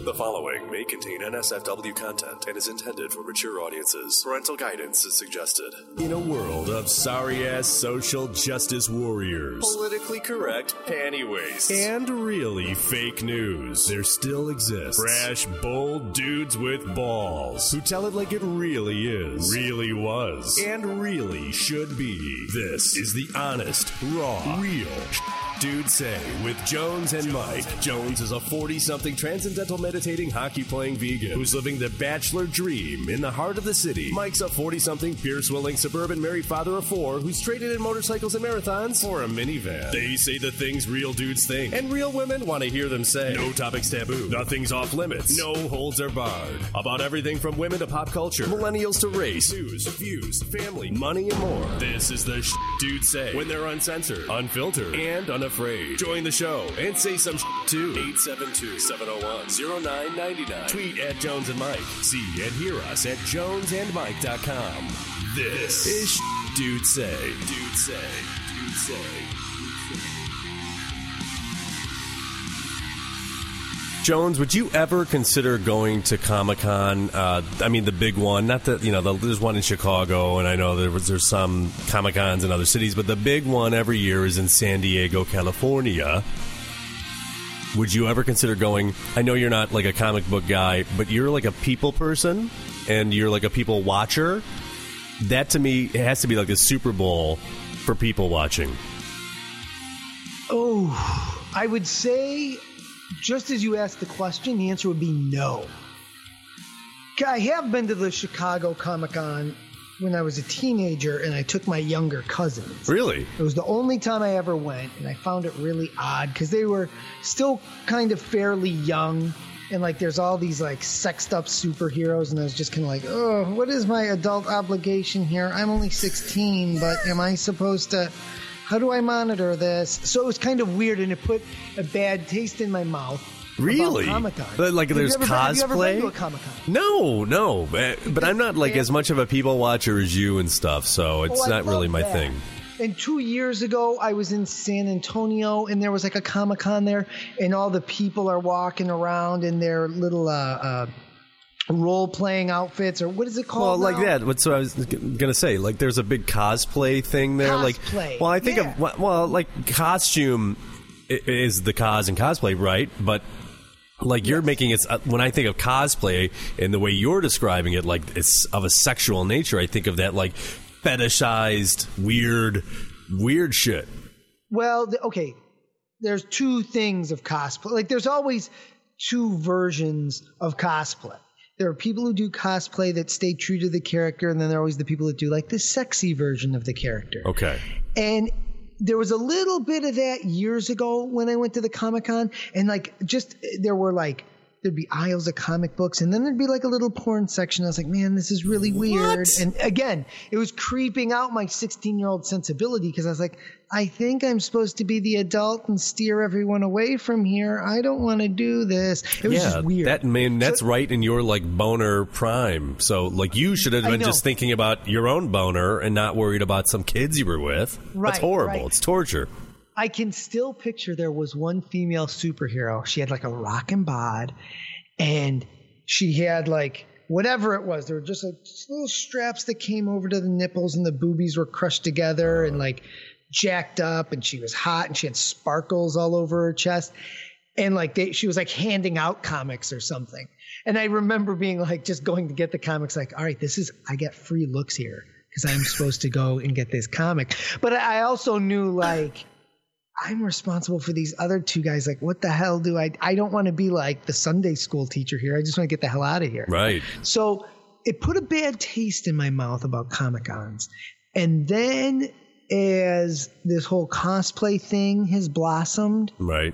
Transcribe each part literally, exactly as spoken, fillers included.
The following may contain N S F W content and is intended for mature audiences. Parental guidance is suggested. In a world of sorry-ass social justice warriors, politically correct panty waists, and really fake news, there still exists brash, bold dudes with balls who tell it like it really is, really was, and really should be. This is the honest, raw, real Dude Say with Jones and Mike. Jones is a forty-something transcendental meditating hockey-playing vegan who's living the bachelor dream in the heart of the city. Mike's a forty-something beer-swilling suburban married father of four who's traded in motorcycles and marathons for a minivan. They say the things real dudes think, and real women want to hear them say. No topics taboo. Nothing's off limits. No holds are barred. About everything from women to pop culture, millennials to race, news, views, family, money, and more. This is the sh- Dude Say when they're uncensored, unfiltered, and unafraid. Join the show and say some sh- too. eight seven two, seven oh one, oh nine nine nine. Tweet at Jones and Mike. See and hear us at jones and mike dot com. This is sh- Dude Say. Dude Say. Dude Say. Jones, would you ever consider going to Comic-Con? Uh, I mean, the big one. Not that, you know, the, there's one in Chicago, and I know there was, there's some Comic-Cons in other cities, but the big one every year is in San Diego, California. Would you ever consider going? I know you're not like a comic book guy, but you're like a people person, and you're like a people watcher. That, to me, it has to be like a Super Bowl for people watching. Oh, I would say... Just as you asked the question, the answer would be no. I have been to the Chicago Comic-Con when I was a teenager, and I took my younger cousins. Really? It was the only time I ever went, and I found it really odd because they were still kind of fairly young, and like there's all these like sexed up superheroes, and I was just kind of like, oh, what is my adult obligation here? I'm only sixteen, but am I supposed to... How do I monitor this? So it was kind of weird, and it put a bad taste in my mouth. Really? Comic-Con. But like, there's have you ever, cosplay. Have you ever been to a Comic-Con? No, no. But, but I'm not like as much of a people watcher as you and stuff, so it's oh, not really my that. thing. And two years ago, I was in San Antonio, and there was like a Comic-Con there, and all the people are walking around in their little. Uh, uh, role-playing outfits, or what is it called? Well, now? like that. What's what I was gonna say? Like, there's a big cosplay thing there. Cosplay. Like, well, I think yeah. of well, like costume is the cos and cosplay, right? But like you're yes. making it. When I think of cosplay and the way you're describing it, like it's of a sexual nature, I think of that like fetishized, weird, weird shit. Well, the, okay. There's two things of cosplay. Like, there's always two versions of cosplay. There are people who do cosplay that stay true to the character, and then there are always the people that do like the sexy version of the character. Okay. And there was a little bit of that years ago when I went to the Comic-Con, and like just there were like there'd be aisles of comic books, and then there'd be like a little porn section. I was like, man, this is really weird. What? And again, it was creeping out my sixteen-year-old sensibility because I was like, I think I'm supposed to be the adult and steer everyone away from here. I don't want to do this. It was yeah, just weird. That man, that's so, right in your like boner prime. So like you should have been just thinking about your own boner and not worried about some kids you were with. Right, that's horrible. Right. It's torture. I can still picture there was one female superhero. She had like a rockin' bod, and she had like whatever it was. There were just like little straps that came over to the nipples, and the boobies were crushed together and like jacked up, and she was hot, and she had sparkles all over her chest, and like they, she was like handing out comics or something. And I remember being like just going to get the comics, like, all right, this is I get free looks here because I'm supposed to go and get this comic. But I also knew like. I'm responsible for these other two guys. Like, what the hell do I, I don't want to be like the Sunday school teacher here. I just want to get the hell out of here. Right. So it put a bad taste in my mouth about Comic-Cons. And then as this whole cosplay thing has blossomed. Right.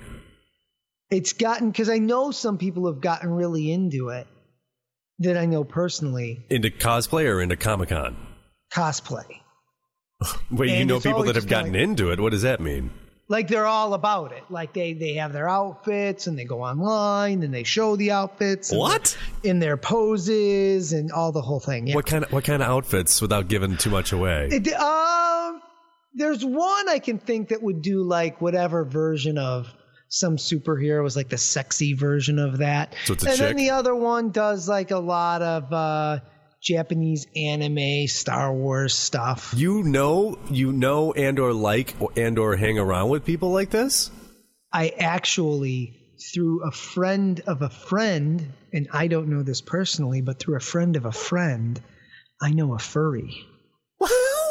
It's gotten, because I know some people have gotten really into it that I know personally. Into cosplay or into Comic-Con? Cosplay. Wait, and you know people that have gotten like, into it. What does that mean? Like they're all about it. Like they, they have their outfits and they go online and they show the outfits. What? In their poses and all the whole thing. Yeah. What kind of what kind of outfits without giving too much away? It, um, there's one I can think that would do like whatever version of some superhero was like the sexy version of that. So it's a and chick? then the other one does like a lot of uh, Japanese anime, Star Wars stuff. You know, you know, and or like, and or hang around with people like this? I actually, through a friend of a friend, and I don't know this personally, but through a friend of a friend, I know a furry. What?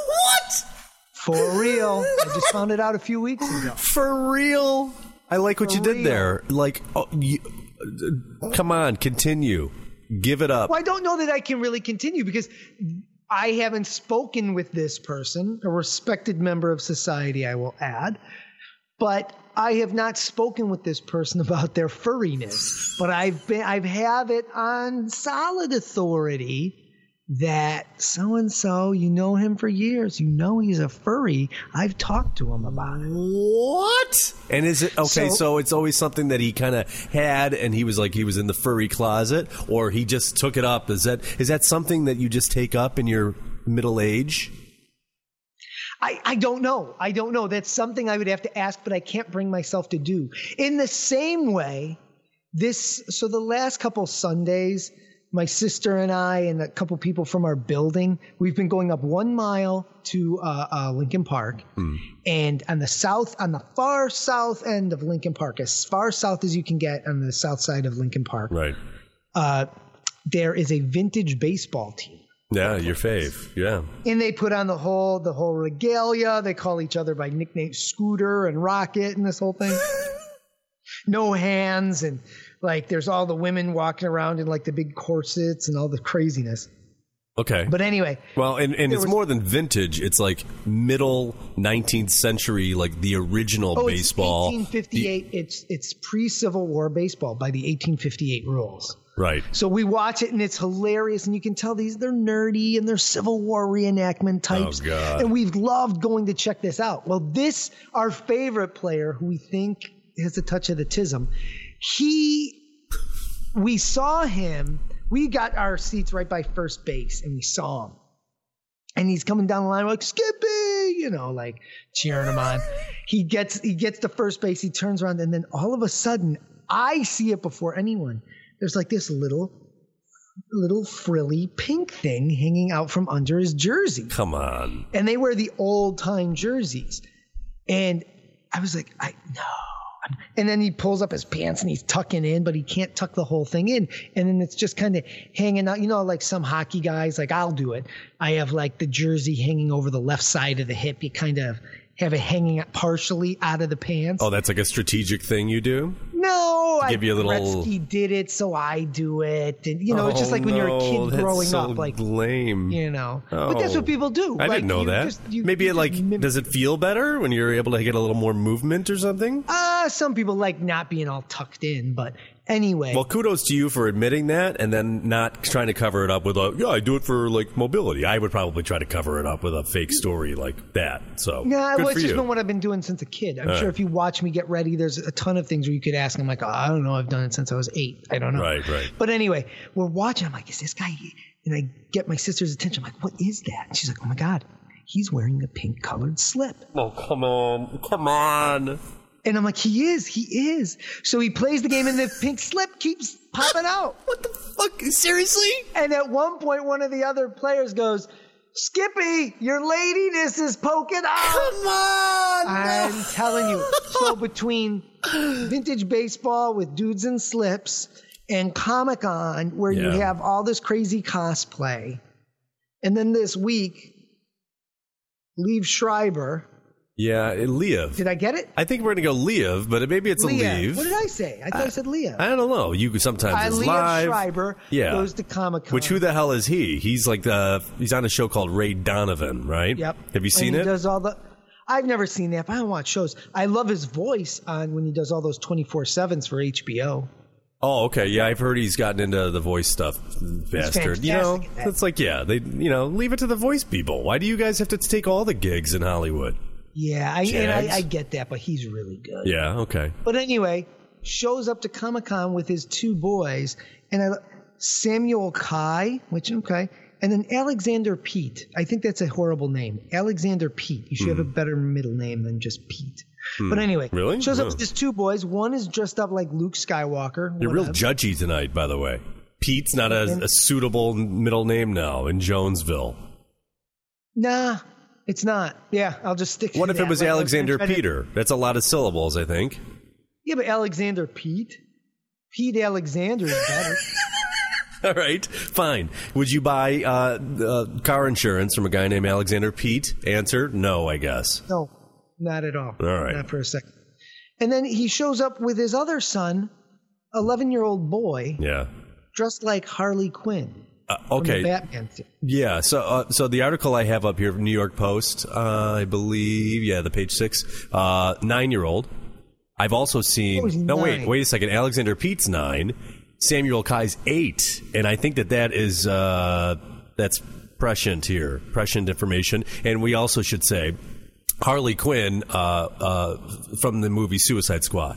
For real. I just found it out a few weeks ago. For real? I like what For you did real. there. Like, oh, you, uh, come on, continue. Give it up. Well, I don't know that I can really continue because I haven't spoken with this person, a respected member of society, I will add. But I have not spoken with this person about their furriness. But I've been, I've have it on solid authority that so-and-so, you know him for years. You know he's a furry. I've talked to him about it. What? And is it, okay, so, So- it's always something that he kind of had and he was like, he was in the furry closet, or he just took it up. Is that is that something that you just take up in your middle age? I, I don't know. I don't know. That's something I would have to ask, but I can't bring myself to do. In the same way, this, so the last couple Sundays, my sister and I and a couple people from our building, we've been going up one mile to uh, uh, Lincoln Park. Mm. And on the south, on the far south end of Lincoln Park, as far south as you can get on the south side of Lincoln Park, right? Uh, there is a vintage baseball team. Yeah, your fave. Yeah. And they put on the whole the whole regalia. They call each other by nicknames Scooter and Rocket and this whole thing. No hands, and like there's all the women walking around in like the big corsets and all the craziness. Okay. But anyway. Well, and, and it's was, more than vintage. It's like middle nineteenth century, like the original oh, baseball. It's eighteen fifty-eight. The, it's it's pre-Civil War baseball by the eighteen fifty-eight rules. Right. So we watch it and it's hilarious, and you can tell these they're nerdy and they're Civil War reenactment types. Oh, God. And we've loved going to check this out. Well, this, our favorite player, who we think has a touch of the tism, he, we saw him, we got our seats right by first base, and we saw him. And he's coming down the line, we're like, Skippy, you know, like cheering him on. He gets he gets to first base, he turns around, and then all of a sudden, I see it before anyone. There's like this little, little frilly pink thing hanging out from under his jersey. Come on. And they wear the old time jerseys. And I was like, I no. And then he pulls up his pants and he's tucking in, but he can't tuck the whole thing in. And then it's just kind of hanging out. You know, like some hockey guys, like I'll do it. I have like the jersey hanging over the left side of the hip. You kind of have it hanging partially out of the pants. Oh, that's like a strategic thing you do? No, to give I, you a little. Gretzky did it, so I do it. And you know, oh, it's just like when no, you're a kid that's growing so up, like lame. You know, oh. but that's what people do. I like, didn't know you that. Just, you, Maybe you it like mim- does it feel better when you're able to get a little more movement or something? Uh, some people like not being all tucked in, but anyway. Well, kudos to you for admitting that and then not trying to cover it up with a, yeah, I do it for like mobility. I would probably try to cover it up with a fake story like that. So, yeah, good well, for it's just you. been what I've been doing since a kid. I'm All sure right. if you watch me get ready, there's a ton of things where you could ask. I'm like, oh, I don't know. I've done it since I was eight. I don't know. Right, right. But anyway, we're watching. I'm like, is this guy? And I get my sister's attention. I'm like, what is that? And she's like, oh my God, he's wearing a pink colored slip. Oh, come on. Come on. And I'm like, he is, he is. So he plays the game and the pink slip keeps popping out. What the fuck? Seriously? And at one point, one of the other players goes, Skippy, your ladiness is poking out. Come on. I'm telling you. So between vintage baseball with dudes in slips and Comic-Con, where Yeah. you have all this crazy cosplay, and then this week, Liev Schreiber. Yeah, Liev. Did I get it? I think we're going to go Liev, but maybe it's a Liev. Liev. What did I say? I thought I, I said Liev. I don't know. You sometimes Uh, it's Liev live. Schreiber Yeah. goes to Comic-Con. Which who the hell is he? He's like the he's on a show called Ray Donovan, right? Yep. Have you seen and he it? Does all the. I've never seen that, but I don't watch shows. I love his voice on when he does all those twenty-four sevens for H B O. Oh, okay. Yeah, I've heard he's gotten into the voice stuff, bastard. You know, fantastic at that. it's like, yeah, they, you know, leave it to the voice people. Why do you guys have to take all the gigs in Hollywood? Yeah, I, and Jags? I, I get that, but he's really good. Yeah, okay. But anyway, shows up to Comic-Con with his two boys, and I, Samuel Kai, which, okay, And then Alexander Pete. I think that's a horrible name. Alexander Pete. You should mm. have a better middle name than just Pete. Mm. But anyway, really? shows no. up with his two boys. One is dressed up like Luke Skywalker. You're real judgy tonight, by the way. Pete's not a, and, a suitable middle name now in Jonesville. Nah, it's not. Yeah, I'll just stick to What if that. it was like, Alexander Peter? That's a lot of syllables, I think. Yeah, but Alexander Pete? Pete Alexander is better. All right, fine. Would you buy uh, uh, car insurance from a guy named Alexander Pete? Answer, no, I guess. No, not at all. All right. Not for a second. And then he shows up with his other son, eleven-year-old boy, yeah, dressed like Harley Quinn. Uh, okay. From the Batman series. Yeah. So, uh, so the article I have up here from New York Post, uh, I believe, yeah, the page six, uh, nine-year-old. I've also seen. Oh, no, nine. wait, wait a second. Alexander Pete's nine. Samuel Kai's eight, and I think that that is uh, that's prescient here, prescient information. And we also should say Harley Quinn uh, uh, from the movie Suicide Squad.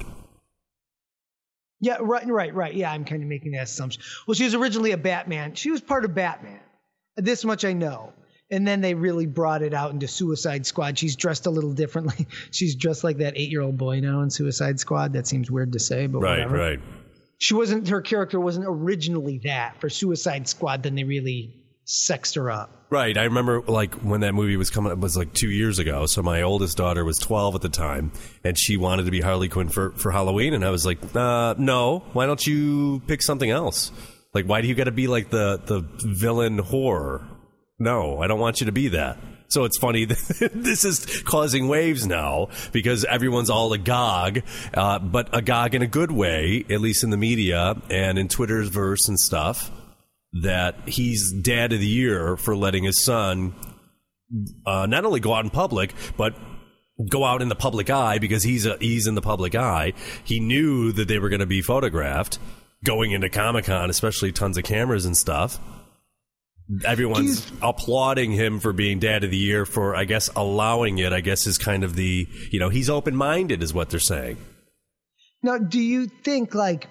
Yeah, right, right, right. Yeah, I'm kind of making that assumption. Well, she was originally a Batman. She was part of Batman. This much I know. And then they really brought it out into Suicide Squad. She's dressed a little differently. She's dressed like that eight-year-old boy now in Suicide Squad. That seems weird to say, but right, whatever. Right, right. She wasn't, her character wasn't originally that. For Suicide Squad, then they really sexed her up. Right. I remember like when that movie was coming up, it was like two years ago. So my oldest daughter was twelve at the time, and she wanted to be Harley Quinn for, for Halloween. And I was like, uh, no, why don't you pick something else? Like, why do you got to be like the, the villain whore? No, I don't want you to be that. So it's funny that this is causing waves now because everyone's all agog, uh, but agog in a good way, at least in the media and in Twitter's verse and stuff, that he's dad of the year for letting his son uh, not only go out in public, but go out in the public eye because he's a, he's in the public eye. He knew that they were going to be photographed going into Comic-Con, especially tons of cameras and stuff. Everyone's He's, applauding him for being dad of the year for, I guess, allowing it, I guess, is kind of the, you know, he's open-minded is what they're saying. Now, do you think, like,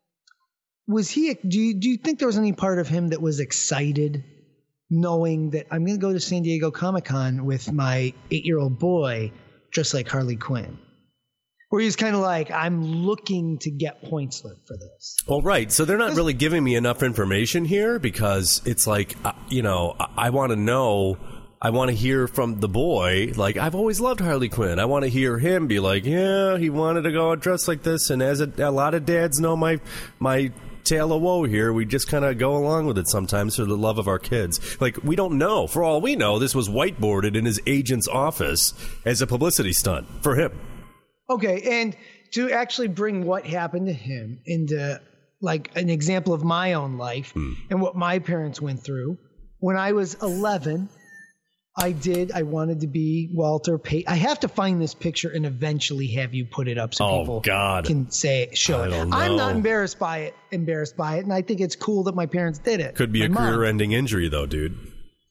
was he, do you, do you think there was any part of him that was excited knowing that I'm going to go to San Diego Comic-Con with my eight-year-old boy dressed like Harley Quinn? Where he's kind of like, I'm looking to get point slip for this. Well, right. So they're not really giving me enough information here because it's like, uh, you know, I, I want to know, I want to hear from the boy. Like, I've always loved Harley Quinn. I want to hear him be like, yeah, he wanted to go dressed like this. And as a, a lot of dads know my my tale of woe here, we just kind of go along with it sometimes for the love of our kids. Like, we don't know. For all we know, this was whiteboarded in his agent's office as a publicity stunt for him. Okay, and to actually bring what happened to him into like an example of my own life hmm. and what my parents went through. When I was eleven, I did, I wanted to be Walter Payton. I have to find this picture and eventually have you put it up so oh, people God. can say, show I it. Don't know. I'm not embarrassed by it, embarrassed by it, and I think it's cool that my parents did it. Could be my a career-ending injury, though, dude.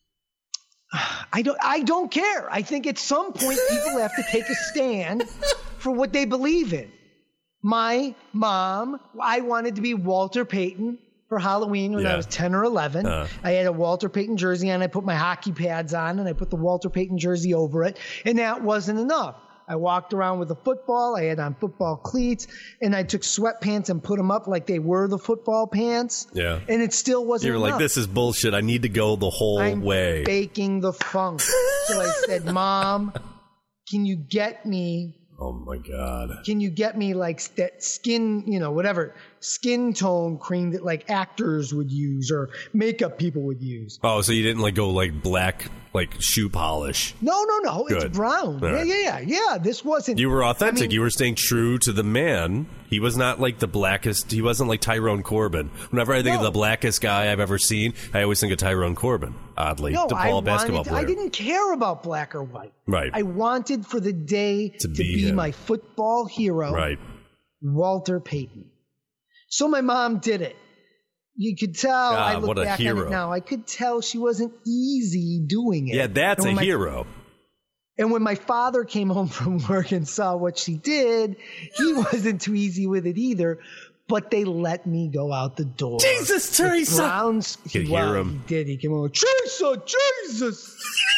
I don't, I don't care. I think at some point people have to take a stand for what they believe in. My mom, I wanted to be Walter Payton for Halloween when yeah. I was ten or eleven. Uh. I had a Walter Payton jersey on. I put my hockey pads on and I put the Walter Payton jersey over it. And that wasn't enough. I walked around with a football. I had on football cleats and I took sweatpants and put them up like they were the football pants. Yeah. And it still wasn't enough. You were like, this is bullshit. I need to go the whole I'm way. Faking the funk. So I said, Mom, can you get me Oh, my God. Can you get me, like, that skin, you know, whatever, skin tone cream that, like, actors would use or makeup people would use? Oh, so you didn't, like, go, like, black, like, shoe polish? No, no, no. Good. It's brown. All yeah, right. yeah, yeah. Yeah, this wasn't. You were authentic. I mean, you were staying true to the man. He was not, like, the blackest. He wasn't like Tyrone Corbin. Whenever I think no. of the blackest guy I've ever seen, I always think of Tyrone Corbin, oddly. No, the I, ball basketball wanted, player. I didn't care about black or white. Right. I wanted for the day to, to be, be him. my football hero, right. Walter Payton. So my mom did it. You could tell. Ah, I look what a back hero. on it now. I could tell she wasn't easy doing it. Yeah, that's a my, hero. And when my father came home from work and saw what she did, he wasn't too easy with it either. but they let me go out the door. Jesus, Teresa! Browns, you could well, hear him. He did. He came over, Teresa, Jesus!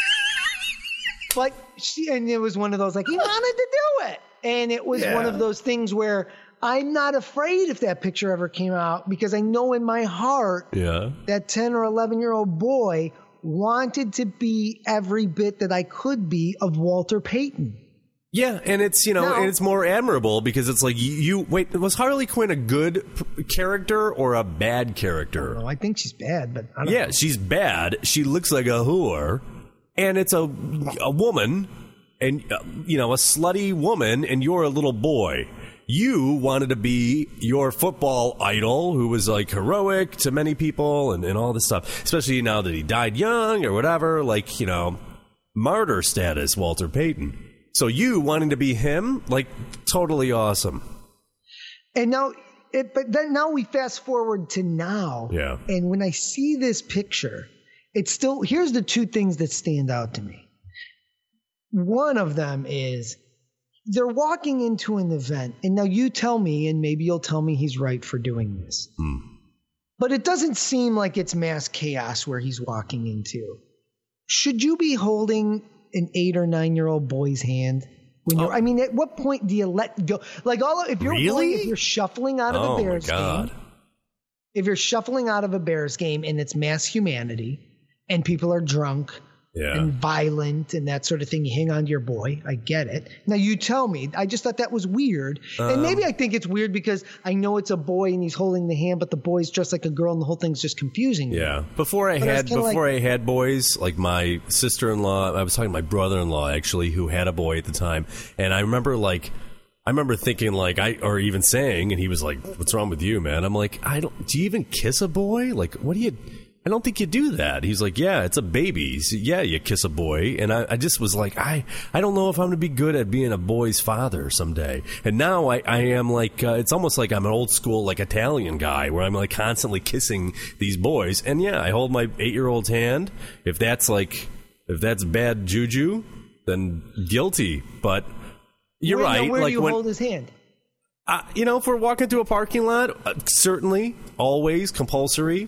But she, and it was one of those, like, he wanted to do it. And it was yeah. one of those things where I'm not afraid if that picture ever came out, because I know in my heart yeah. that ten or eleven year old boy wanted to be every bit that I could be of Walter Payton. Yeah, and it's, you know, now, and it's more admirable because it's like you, you wait, was Harley Quinn a good p- character or a bad character? I, I think she's bad, but I don't yeah, know. she's bad. She looks like a whore, and it's a a woman, and uh, you know, a slutty woman, and you're a little boy. You wanted to be your football idol who was like heroic to many people and, and all this stuff, especially now that he died young or whatever, like, you know, martyr status, Walter Payton. So you wanting to be him, like, totally awesome. And now, it, but then now we fast forward to now. Yeah. And when I see this picture, it's still, here's the two things that stand out to me. One of them is they're walking into an event, and now you tell me, and maybe you'll tell me he's right for doing this. Hmm. But it doesn't seem like it's mass chaos where he's walking into. Should you be holding an eight or nine year old boy's hand? When you're, oh. I mean, at what point do you let go? Like, all if you're really? going, if you're shuffling out of oh a Bears my God. game, if you're shuffling out of a Bears game and it's mass humanity and people are drunk yeah. and violent and that sort of thing, you hang on to your boy. I get it. Now you tell me. I just thought that was weird. Um, and maybe I think it's weird because I know it's a boy and he's holding the hand, but the boy's dressed like a girl and the whole thing's just confusing. Yeah. Me. Before I but had before like, I had boys, like my sister-in-law, I was talking to my brother-in-law actually, who had a boy at the time, and I remember like I remember thinking like I or even saying, and he was like, "What's wrong with you, man?" I'm like, "I don't. Do you even kiss a boy? Like, what do you?" I don't think you do that. He's like, yeah, it's a baby. He's, yeah, you kiss a boy. And I, I just was like, I, I don't know if I'm going to be good at being a boy's father someday. And now I, I am like, uh, it's almost like I'm an old school, like Italian guy where I'm like constantly kissing these boys. And yeah, I hold my eight-year-old's hand. If that's like, if that's bad juju, then guilty. But you're where, right. Now, where like do you when, hold his hand? Uh, you know, if we're walking through a parking lot, uh, certainly, always, compulsory.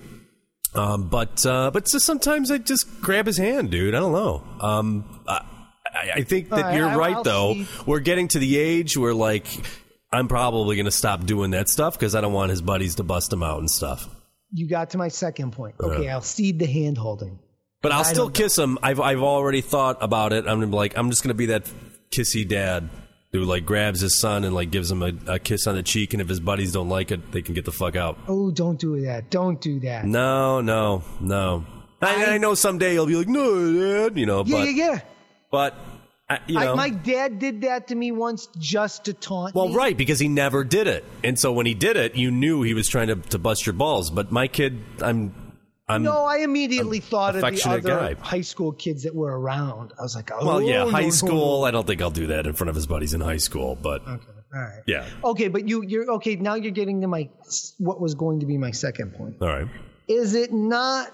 Um, but uh, but just sometimes I just grab his hand, dude. I don't know. Um, I, I think that right, you're I, right, I'll though. See. We're getting to the age where, like, I'm probably going to stop doing that stuff because I don't want his buddies to bust him out and stuff. You got to my second point. Okay, uh, I'll cede the hand holding. But I'll I still kiss him. I've I've already thought about it. I'm gonna be like, I'm just going to be that kissy dad who, like, grabs his son and, like, gives him a, a kiss on the cheek, and if his buddies don't like it, they can get the fuck out. Oh, don't do that. Don't do that. No, no, no. I, I, I know someday he'll be like, no, Dad, you know, yeah, but... Yeah, yeah, But, I, you know... I, my dad did that to me once just to taunt well, me. Well, right, because he never did it. And so when he did it, you knew he was trying to, to bust your balls. But my kid, I'm... I'm no, I immediately thought of the other guy. high school kids that were around. I was like, oh, well, yeah, high no, school. No. I don't think I'll do that in front of his buddies in high school, but okay, all right, yeah, okay. But you, you're okay. Now you're getting to my what was going to be my second point. All right, is it not?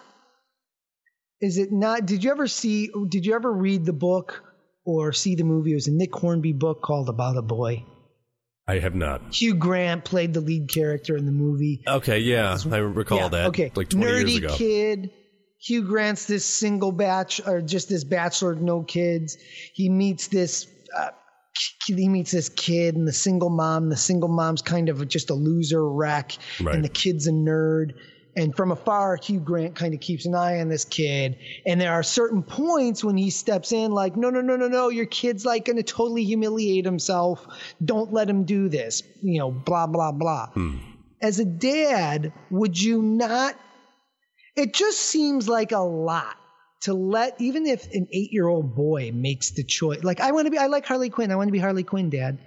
Is it not? Did you ever see? Did you ever read the book or see the movie? It was a Nick Hornby book called About a Boy. I have not. Hugh Grant played the lead character in the movie. Okay, yeah, I recall yeah, that. Okay, like twenty Nerdy years ago. Nerdy kid. Hugh Grant's this single batch, or just this bachelor, no kids. He meets this. Uh, he meets this kid, and the single mom. The single mom's kind of just a loser wreck, right. And the kid's a nerd. And from afar, Hugh Grant kind of keeps an eye on this kid. And there are certain points when he steps in like, no, no, no, no, no, your kid's like going to totally humiliate himself. Don't let him do this, you know, blah, blah, blah. Hmm. As a dad, would you not? It just seems like a lot to let, even if an eight-year-old boy makes the choice. Like, I want to be, I like Harley Quinn. I want to be Harley Quinn, Dad.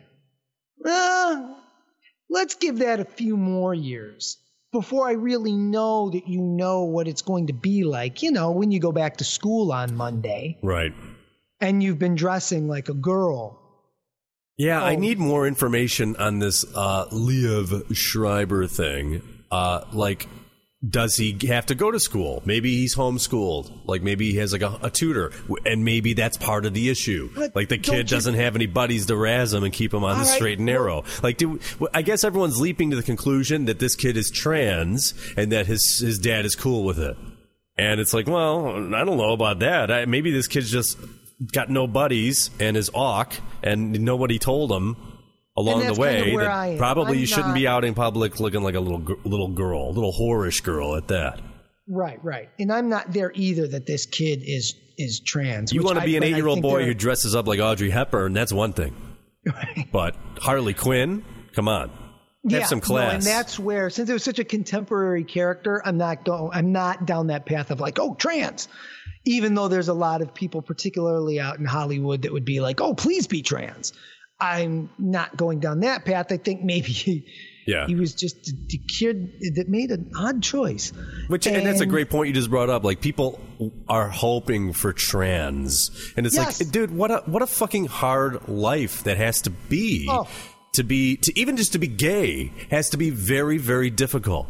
Uh, let's give that a few more years. Before I really know that you know what it's going to be like, you know, when you go back to school on Monday. Right. And you've been dressing like a girl. Yeah, oh. I need more information on this uh, Liev Schreiber thing. Uh, like, does he have to go to school? Maybe he's homeschooled. Like maybe he has like a, a tutor, and maybe that's part of the issue. But like the kid doesn't have any buddies to razz him and keep him on the right, straight and narrow. Well, like, do, I guess everyone's leaping to the conclusion that this kid is trans and that his his dad is cool with it. And it's like, well, I don't know about that. I, maybe this kid's just got no buddies and is awk, and nobody told him along the way that probably I'm you shouldn't not, be out in public looking like a little little girl, little whorish girl at that. Right, right. And I'm not there either that this kid is is trans. You want to be I, an eight-year-old boy they're... who dresses up like Audrey Hepburn, that's one thing. Right. But Harley Quinn, come on. Have yeah, some class. No, and that's where, since it was such a contemporary character, I'm not going I'm not down that path of like, oh, trans. Even though there's a lot of people, particularly out in Hollywood, that would be like, oh, please be trans. I'm not going down that path. I think maybe he, yeah. he was just a, a kid that made an odd choice. Which and, and that's a great point you just brought up. Like people are hoping for trans, and it's yes. like, dude, what a what a fucking hard life that has to be oh. to be to even just to be gay has to be very very difficult.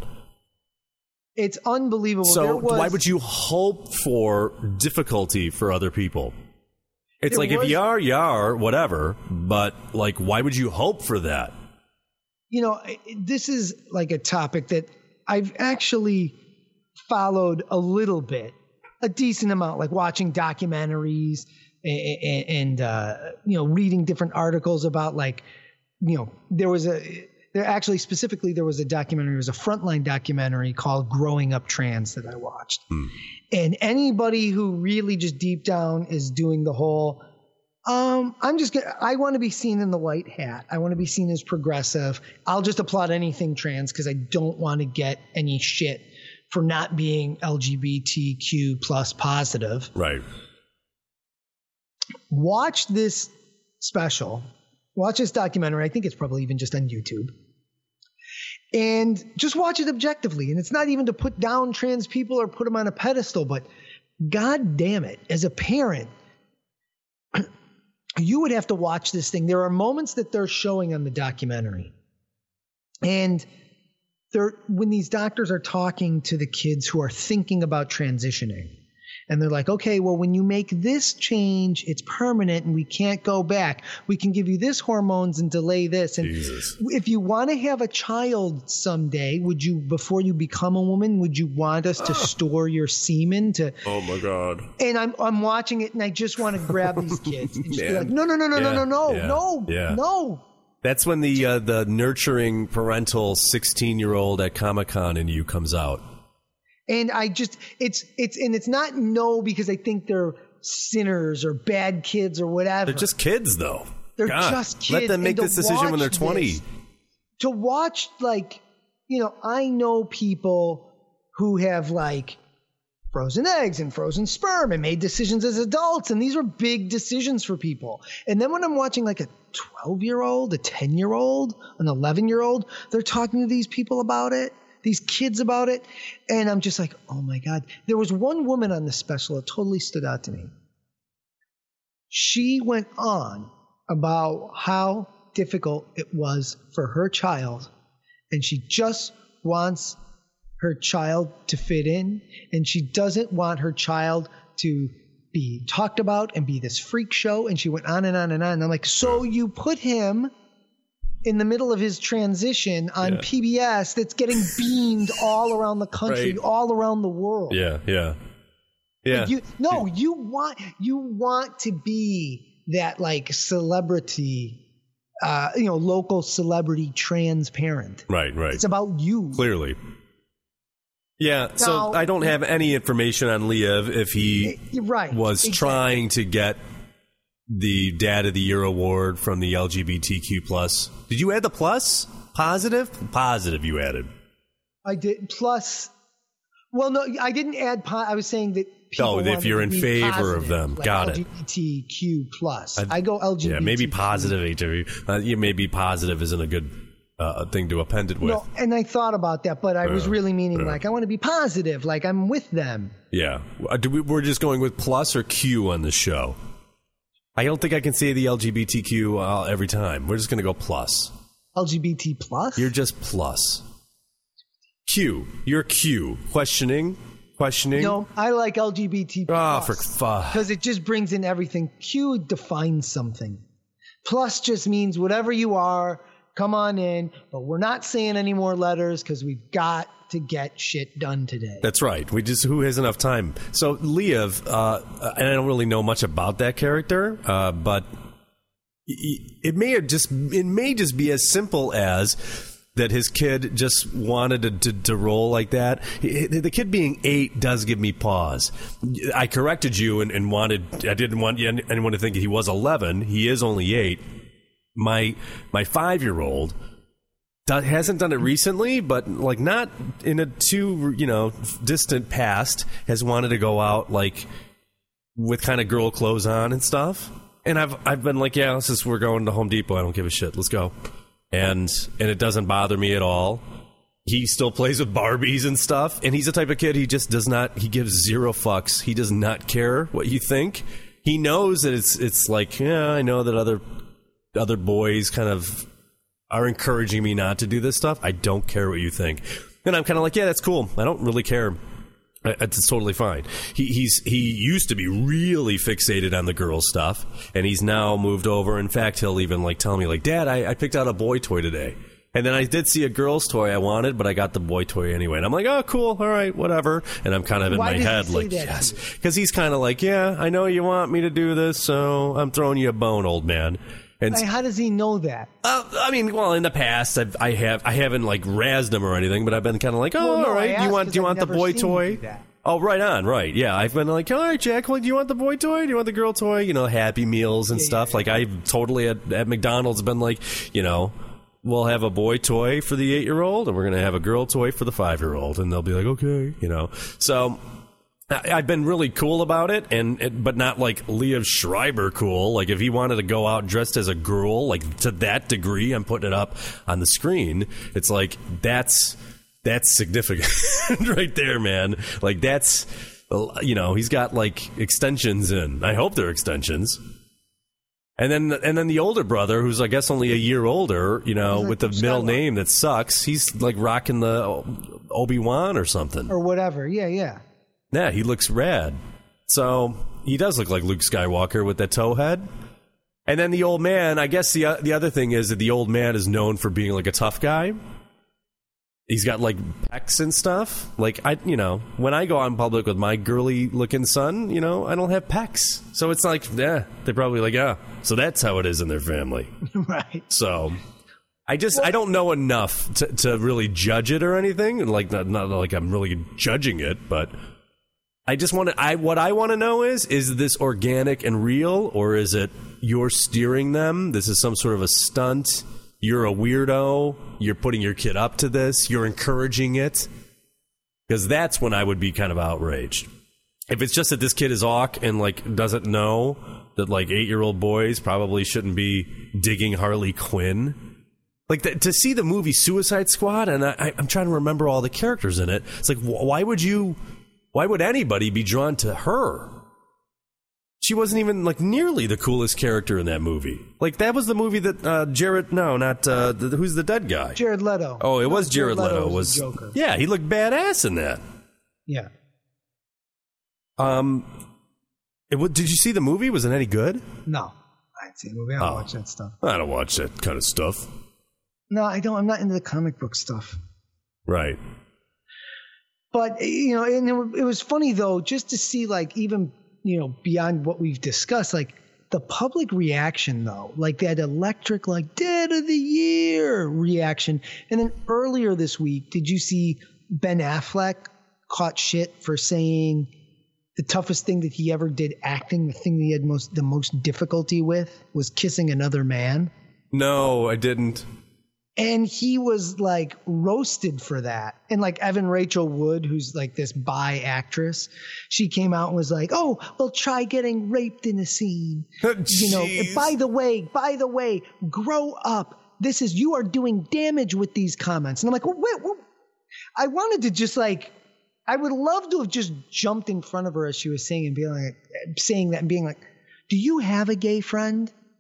It's unbelievable. So was, why would you hope for difficulty for other people? It's like was, if you are, you are, whatever. But like, why would you hope for that? You know, this is like a topic that I've actually followed a little bit, a decent amount, like watching documentaries and, and uh, you know, reading different articles about like, you know, there was a, there actually specifically there was a documentary, it was a Frontline documentary called Growing Up Trans that I watched. Hmm. And anybody who really just deep down is doing the whole, um, I'm just gonna, I want to be seen in the white hat. I want to be seen as progressive. I'll just applaud anything trans because I don't want to get any shit for not being L G B T Q plus positive. Right. Watch this special. Watch this documentary. I think it's probably even just on YouTube. And just watch it objectively. And it's not even to put down trans people or put them on a pedestal, but God damn it, as a parent, you would have to watch this thing. There are moments that they're showing on the documentary. And they're, when these doctors are talking to the kids who are thinking about transitioning, and they're like, okay, well, when you make this change, it's permanent and we can't go back. We can give you this hormones and delay this. And Jesus. If you want to have a child someday, would you, before you become a woman, would you want us to store your semen to? Oh my God. And I'm, I'm watching it and I just want to grab these kids and just be like, no, no, no, no, yeah. no, no, no, yeah. no, yeah. no. That's when the, uh, the nurturing parental sixteen year old at Comic-Con in you comes out. And I just, it's, it's, and it's not no because I think they're sinners or bad kids or whatever. They're just kids though. They're God, just kids. Let them make this decision when they're twenty. This, to watch, like, you know, I know people who have like frozen eggs and frozen sperm and made decisions as adults. And these are big decisions for people. And then when I'm watching like a twelve year old, a ten year old, an eleven year old, they're talking to these people about it. These kids about it. And I'm just like, oh my God. There was one woman on the special that totally stood out to me. She went on about how difficult it was for her child. And she just wants her child to fit in. And she doesn't want her child to be talked about and be this freak show. And she went on and on and on. And I'm like, so you put him in the middle of his transition on yeah. P B S that's getting beamed all around the country, right. all around the world. Yeah, yeah. Yeah. Like you, no, you want you want to be that like celebrity, uh, you know, local celebrity trans parent. Right, right. It's about you. Clearly. Yeah, now, so I don't have any information on Liev if he right, was exactly. trying to get the Dad of the Year award from the L G B T Q plus. Did you add the plus? Positive? Positive you added. I did. Plus, well, no, I didn't add, po- I was saying that people Oh, if you're in favor positive, of them. like Got L G B T Q plus. I, I go L G B T Q. Yeah, maybe positive H I V. Uh, yeah, maybe positive isn't a good uh, thing to append it with. No, and I thought about that, but I was uh, really meaning uh, like, I want to be positive, like I'm with them. Yeah. Uh, do we, we're just going with plus or Q on the show. I don't think I can say the L G B T Q uh, every time. We're just going to go plus. L G B T plus? You're just plus. Q. You're Q. Questioning. Questioning. No, I like L G B T. Oh, for fuck. Because it just brings in everything. Q defines something. Plus just means whatever you are, come on in. But we're not saying any more letters because we've got to get shit done today. That's right. We just who has enough time. So Liev, uh, and I don't really know much about that character, uh, but it may have just it may just be as simple as that his kid just wanted to, to, to roll like that. The kid being eight does give me pause. I corrected you and, and wanted I didn't want anyone to think he was eleven. He is only eight. My my five year old hasn't done it recently, but like not in a too you know distant past has wanted to go out like with kind of girl clothes on and stuff. And I've I've been like, yeah, let's just we're going to Home Depot. I don't give a shit. Let's go. And and it doesn't bother me at all. He still plays with Barbies and stuff. And he's the type of kid, he just does not, he gives zero fucks. He does not care what you think. He knows that it's it's like, yeah, I know that other other boys kind of are encouraging me not to do this stuff. I don't care what you think. And I'm kind of like, yeah, that's cool. I don't really care. It's totally fine. He he's he used to be really fixated on the girl stuff, and he's now moved over. In fact, he'll even like tell me like, Dad, I, I picked out a boy toy today. And then I did see a girl's toy I wanted, but I got the boy toy anyway. And I'm like, oh, cool, all right, whatever. And I'm kind of in Why my did head he say like, that yes. to you? Because he's kind of like, yeah, I know you want me to do this, so I'm throwing you a bone, old man. And Like, how does he know that? Uh, I mean, well, in the past, I've, I have, I haven't like razzed him or anything, but I've been kind of like, oh, Well, no, all I right, asked you want, 'cause do you I've want the never boy seen toy? you do that. Oh, right on, right, yeah. I've been like, all right, Jack, well, do you want the boy toy? Do you want the girl toy? You know, Happy Meals and Yeah, stuff. yeah, Like, I totally at, at McDonald's been like, you know, we'll have a boy toy for the eight-year-old, and we're gonna have a girl toy for the five-year-old, and they'll be like, okay, you know. So I, I've been really cool about it, and it, but not like Liev Schreiber cool. Like if he wanted to go out dressed as a girl, like to that degree, I'm putting it up on the screen. It's like that's. That's significant right there, man. Like, that's, you know, he's got, like, extensions in. I hope they're extensions. And then and then the older brother, who's, I guess, only a year older, you know, with the middle name that sucks, he's, like, rocking the Obi-Wan or something. Or whatever. Yeah, yeah. Yeah, he looks rad. So, he does look like Luke Skywalker with that toe head. And then the old man, I guess the the other thing is that the old man is known for being, like, a tough guy. He's got, like, pecs and stuff. Like, I, you know, when I go out in public with my girly-looking son, you know, I don't have pecs. So it's like, yeah, they're probably like, yeah, so that's how it is in their family. Right. So I just, well, I don't know enough to, to really judge it or anything. Like, not, not like I'm really judging it, but I just want to, I, what I want to know is, is this organic and real, or is it you're steering them? This is some sort of a stunt. You're a weirdo. You're putting your kid up to this. You're encouraging it. Because that's when I would be kind of outraged. If it's just that this kid is awk and like doesn't know that like eight-year-old boys probably shouldn't be digging Harley Quinn. Like the, to see the movie Suicide Squad, and I, I'm trying to remember all the characters in it. It's like, why would you? Why would anybody be drawn to her? She wasn't even, like, nearly the coolest character in that movie. Like, that was the movie that uh, Jared... No, not... Uh, the, who's the dead guy? Jared Leto. Oh, it no, was Jared, Jared Leto. Leto was was Joker. Yeah, he looked badass in that. Yeah. Um, it, did you see the movie? Was it any good? No. I didn't see the movie. I don't oh, watch that stuff. I don't watch that kind of stuff. No, I don't. I'm not into the comic book stuff. Right. But, you know, and it, it was funny, though, just to see, like, even... you know, beyond what we've discussed, like the public reaction though, like that electric, like Dad of the Year reaction. And then earlier this week, did you see Ben Affleck caught shit for saying the toughest thing that he ever did acting, the thing that he had most, the most difficulty with was kissing another man? No, I didn't. And he was like roasted for that. And like Evan Rachel Wood, who's like this bi actress, she came out and was like, oh, well, try getting raped in a scene. You know, by the way, by the way, grow up. This is, you are doing damage with these comments. And I'm like, well, wait, wait. I wanted to just like, I would love to have just jumped in front of her as she was saying and being like, saying that and being like, do you have a gay friend?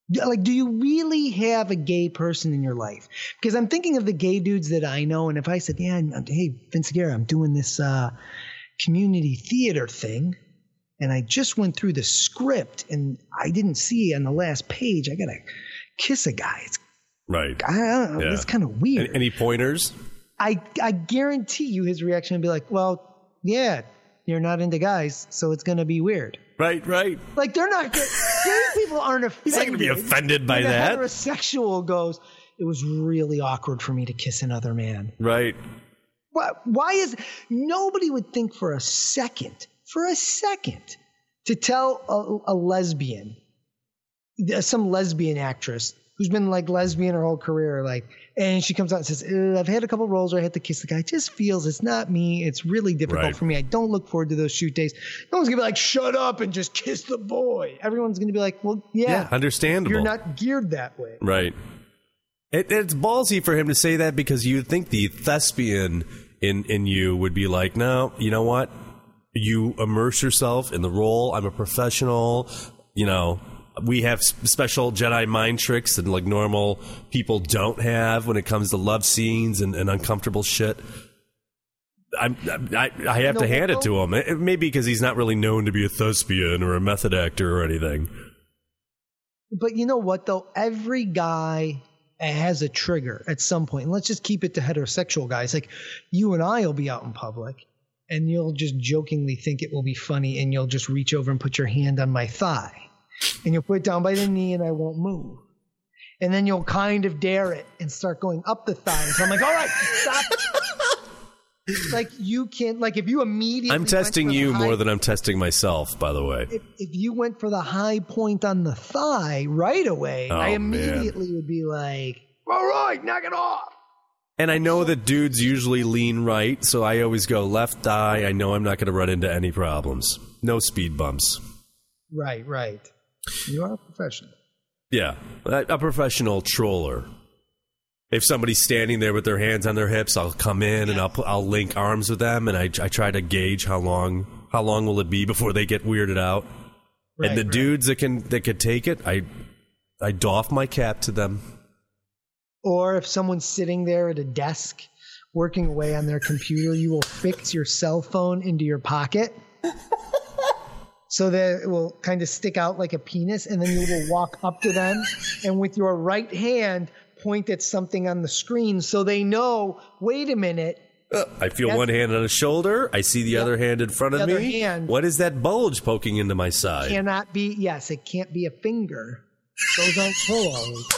Like, do you really have a gay person in your life? Because I'm thinking of the gay dudes that I know, and if I said, yeah, hey, Vince Guerra, I'm doing this uh, community theater thing, and I just went through the script, and I didn't see on the last page, I got to kiss a guy. It's Right. I don't know. Yeah. It's kind of weird. Any pointers? I I guarantee you his reaction would be like, well, yeah, you're not into guys, so it's going to be weird. Right, right. Like, they're not gay people aren't offended. He's not going to be offended by when that. A heterosexual goes, it was really awkward for me to kiss another man. Right. Why, why is nobody would think for a second, for a second, to tell a, a lesbian, some lesbian actress who's been like lesbian her whole career, like, and she comes out and says, I've had a couple roles where I had to kiss the guy. It just feels it's not me. It's really difficult right. for me. I don't look forward to those shoot days. No one's gonna be like, shut up and just kiss the boy. Everyone's gonna be like, well, yeah, yeah understandable. You're not geared that way. Right. It, it's ballsy for him to say that because you'd think the thespian in, in you would be like, no, you know what? You immerse yourself in the role. I'm a professional, you know. We have special Jedi mind tricks that like normal people don't have when it comes to love scenes and, and uncomfortable shit. I'm, I, I have no, to hand well, it to him. It, maybe because he's not really known to be a thespian or a method actor or anything. But you know what, though? Every guy has a trigger at some point. And let's just keep it to heterosexual guys. Like, you and I will be out in public, and you'll just jokingly think it will be funny, and you'll just reach over and put your hand on my thigh. And you'll put it down by the knee and I won't move. And then you'll kind of dare it and start going up the thigh. So I'm like, all right, stop. Like, you can't, like, if you immediately. I'm testing you high, more than I'm testing myself, by the way. If, if you went for the high point on the thigh right away, oh, I immediately man. would be like, all right, knock it off. And I know that dudes usually lean right, so I always go left thigh. I know I'm not going to run into any problems. No speed bumps. Right, right. You are a professional. Yeah, a, a professional troller. If somebody's standing there with their hands on their hips, I'll come in and I'll put, I'll link arms with them, and I, I try to gauge how long how long will it be before they get weirded out. Right, and the right. dudes that can that could take it, I I doff my cap to them. Or if someone's sitting there at a desk working away on their computer, you will fix your cell phone into your pocket. So that it will kind of stick out like a penis, and then you will walk up to them and with your right hand point at something on the screen so they know, wait a minute. Uh, I feel one hand on a shoulder. I see the yep. other hand in front the of other me. Hand what is that bulge poking into my side? Cannot be, yes, it can't be a finger. Those aren't pillows.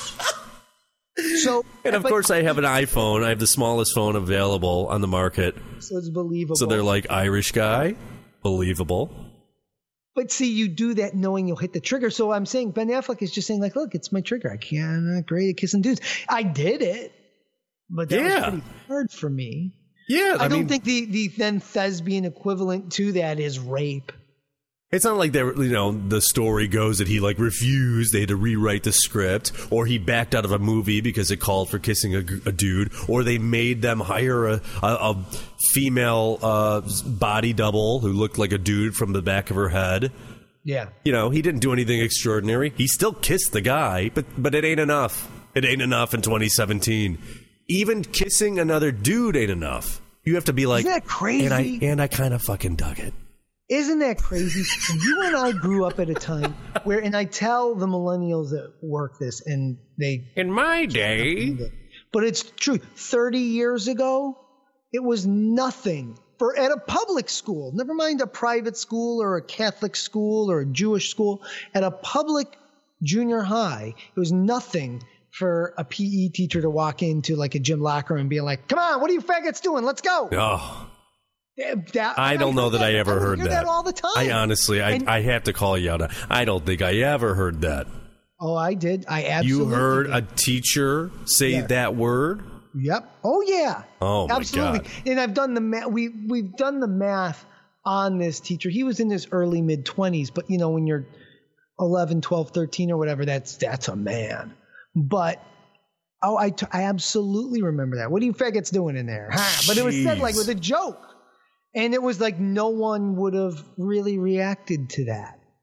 So, and of but, course, I have an iPhone. I have the smallest phone available on the market. So it's believable. So they're like, Irish guy, believable. But see, you do that knowing you'll hit the trigger. So I'm saying Ben Affleck is just saying, like, look, it's my trigger. I can't, I'm not great at kissing dudes. I did it, but that yeah. was pretty hard for me. Yeah, I, I don't mean, think the, the then thespian equivalent to that is rape. It's not like they were, you know, the story goes that he like refused, they had to rewrite the script, or he backed out of a movie because it called for kissing a, a dude, or they made them hire a, a, a female uh, body double who looked like a dude from the back of her head. Yeah. You know, he didn't do anything extraordinary. He still kissed the guy, but but it ain't enough. It ain't enough in twenty seventeen. Even kissing another dude ain't enough. You have to be like, isn't that crazy? And I and I kind of fucking dug it. Isn't that crazy? You and I grew up at a time where, and I tell the millennials that work this, and they... In my day... But it's true. thirty years ago, it was nothing for at a public school, never mind a private school or a Catholic school or a Jewish school. At a public junior high, it was nothing for a P E teacher to walk into like a gym locker room and be like, come on, what are you faggots doing? Let's go. Oh. That, I don't know that, that I ever I heard that. that all the time. I honestly, I, and, I have to call you out. I don't think I ever heard that. Oh, I did. I absolutely You heard did. a teacher say yeah. that word? Yep. Oh yeah. Oh my absolutely. God. And I've done the math. We we've done the math on this teacher. He was in his early mid twenties, but you know when you're eleven, twelve, thirteen or whatever, that's that's a man. But oh, I, t- I absolutely remember that. What are you faggots doing in there? Huh? But it was said like with a joke. And it was like no one would have really reacted to that.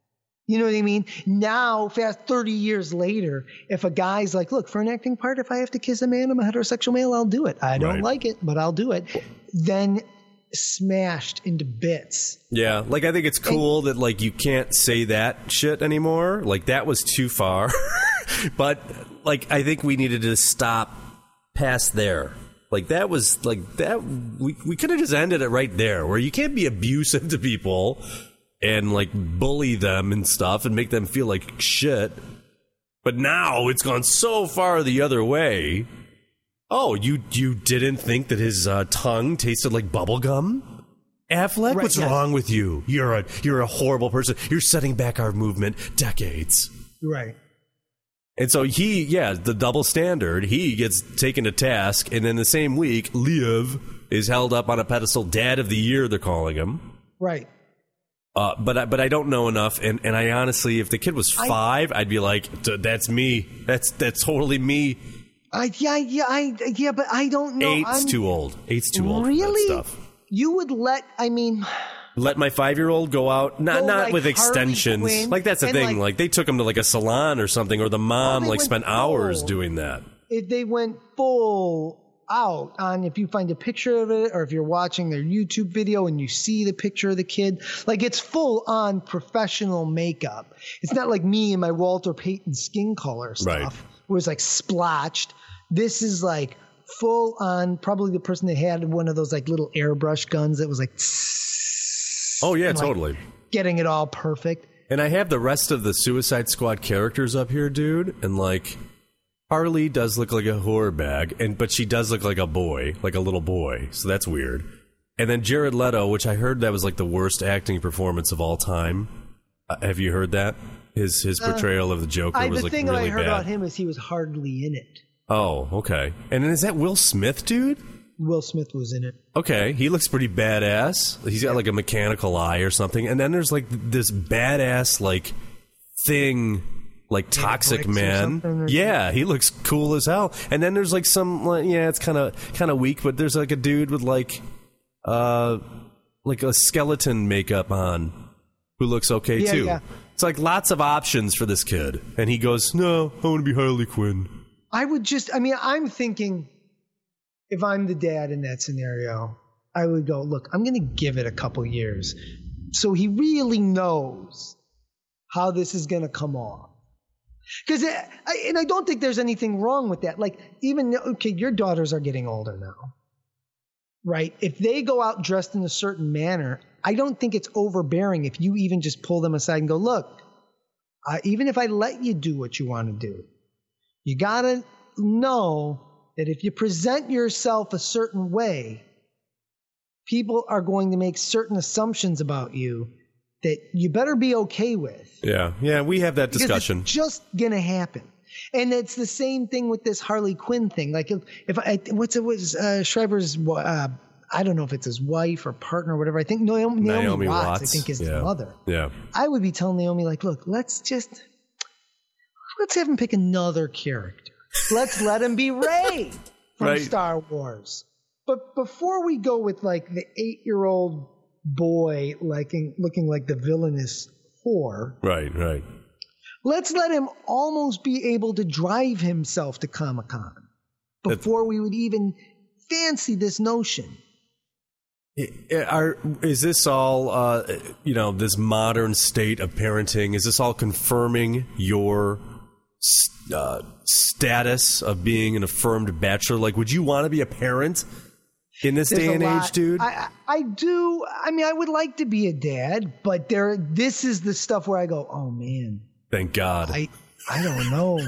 You know what I mean? Now, fast thirty years later, if a guy's like, look, for an acting part, if I have to kiss a man, I'm a heterosexual male, I'll do it. I don't Right. like it, but I'll do it. Then smashed into bits. Yeah, like I think it's cool that like you can't say that shit anymore. Like that was too far. But like I think we needed to stop past there. Like that was like that we we could have just ended it right there, where you can't be abusive to people and like bully them and stuff and make them feel like shit. But now it's gone so far the other way. Oh, you you didn't think that his uh, tongue tasted like bubble gum? Affleck, Right, what's yeah. wrong with you? You're a you're a horrible person. You're setting back our movement decades. Right. And so he, yeah, the double standard, he gets taken to task, and then the same week, Liev is held up on a pedestal, Dad of the Year, they're calling him. Right. Uh, but I, but I don't know enough, and, and I honestly, if the kid was five, I, I'd be like, "D- that's me. That's that's totally me. I yeah yeah I yeah, but I don't know. Eight's I'm, too old. Eight's too old Really? for that stuff. You would let? I mean, Let my five-year-old go out, not Go not like with Harley extensions. Quinn Like that's the and thing. like- Like, they took him to like a salon or something, or the mom they like went spent hours full. doing that. if they went full out on, if you find a picture of it, or if you're watching their YouTube video and you see the picture of the kid, like it's full on professional makeup. It's not like me and my Walter Payton skin color stuff, Right. where it's like splotched. This is like full on. Probably the person that had one of those like little airbrush guns that was like, Oh yeah, and, like, totally. getting it all perfect. And I have the rest of the Suicide Squad characters up here, dude. And like, Harley does look like a horror bag, and but she does look like a boy, like a little boy. So that's weird. And then Jared Leto, which I heard that was like the worst acting performance of all time. Uh, have you heard that? His his portrayal of the Joker I, was the like thing really I heard bad. about him is he was hardly in it. Oh, okay. And then is that Will Smith, dude? Will Smith was in it. Okay, he looks pretty badass. He's got like a mechanical eye or something. And then there's like this badass like thing, like Toxic bricks or Man. something or- Yeah, he looks cool as hell. And then there's like some, like, yeah, it's kind of kind of weak, but there's like a dude with like, uh, like a skeleton makeup on, who looks okay Yeah, too. yeah. It's like lots of options for this kid, and he goes, "No, I want to be Harley Quinn." I would just, I mean, I'm thinking if I'm the dad in that scenario, I would go, look, I'm going to give it a couple years. So he really knows how this is going to come off. Because, and I don't think there's anything wrong with that. Like, even, okay, your daughters are getting older now, right? If they go out dressed in a certain manner, I don't think it's overbearing if you even just pull them aside and go, look, uh, even if I let you do what you want to do, you got to know that if you present yourself a certain way, people are going to make certain assumptions about you that you better be okay with. Yeah, yeah, we have that Because discussion. it's just going to happen. And it's the same thing with this Harley Quinn thing. Like, if, if I, what's it was uh, Schreiber's, uh, I don't know if it's his wife or partner or whatever. I think Naomi, Naomi, Naomi Watts, Watts, I think, is yeah. the mother. Yeah. I would be telling Naomi, like, look, let's just, let's have him pick another character. Let's let him be Rey from Right. Star Wars. But before we go with like the eight-year-old boy looking, looking like the villainous whore, Right, right. let's let him almost be able to drive himself to Comic-Con before we would even fancy this notion. Are, is this all, uh, you know, this modern state of parenting, is this all confirming your uh, status of being an affirmed bachelor? Like, would you want to be a parent in this There's day a and lot- age, dude? I, I I do. I mean, I would like to be a dad, but there. This is the stuff where I go, oh man, Thank God. I I don't know.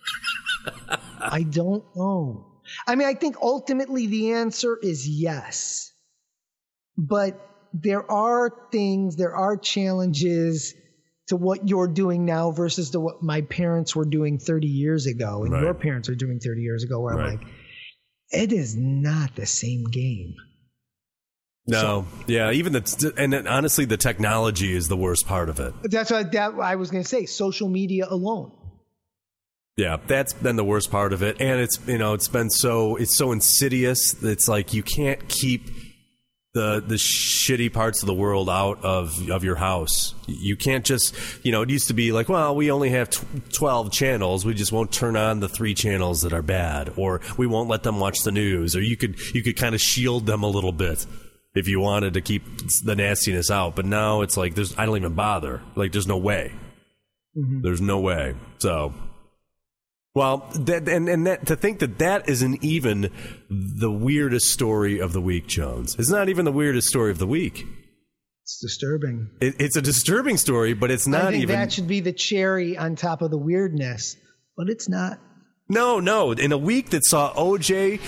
I don't know. I mean, I think ultimately the answer is yes. But there are things, there are challenges to what you're doing now versus to what my parents were doing thirty years ago and Right. your parents are doing thirty years ago, where Right. I'm like, it is not the same game. no. Yeah, even the, and then honestly, the technology is the worst part of it. That's what that I was going to say. Social media alone. Yeah, that's been the worst part of it. And it's, you know, it's been so, it's so insidious. It's like you can't keep the the shitty parts of the world out of of your house. You can't just, you know, it used to be like, well, we only have twelve channels. We just won't turn on the three channels that are bad, or we won't let them watch the news, or you could you could kind of shield them a little bit if you wanted to keep the nastiness out. But now it's like, there's I don't even bother. Like, there's no way. Mm-hmm. There's no way. So, well, that, and and that, to think that that isn't even the weirdest story of the week, Jones. It's not even the weirdest story of the week. It's disturbing. It, it's a disturbing story, but it's not I think even. That should be the cherry on top of the weirdness, but it's not. No, no. In a week that saw O J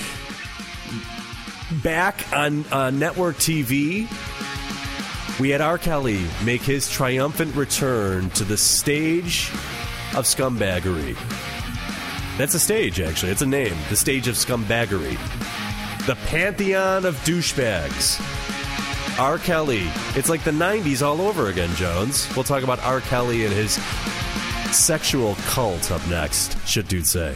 back on uh, network T V, we had R. Kelly make his triumphant return to the stage of scumbaggery. That's a stage, actually. It's a name. The stage of scumbaggery. The pantheon of douchebags. R. Kelly. It's like the nineties all over again, Jones. We'll talk about R. Kelly and his sexual cult up next. Should dude say.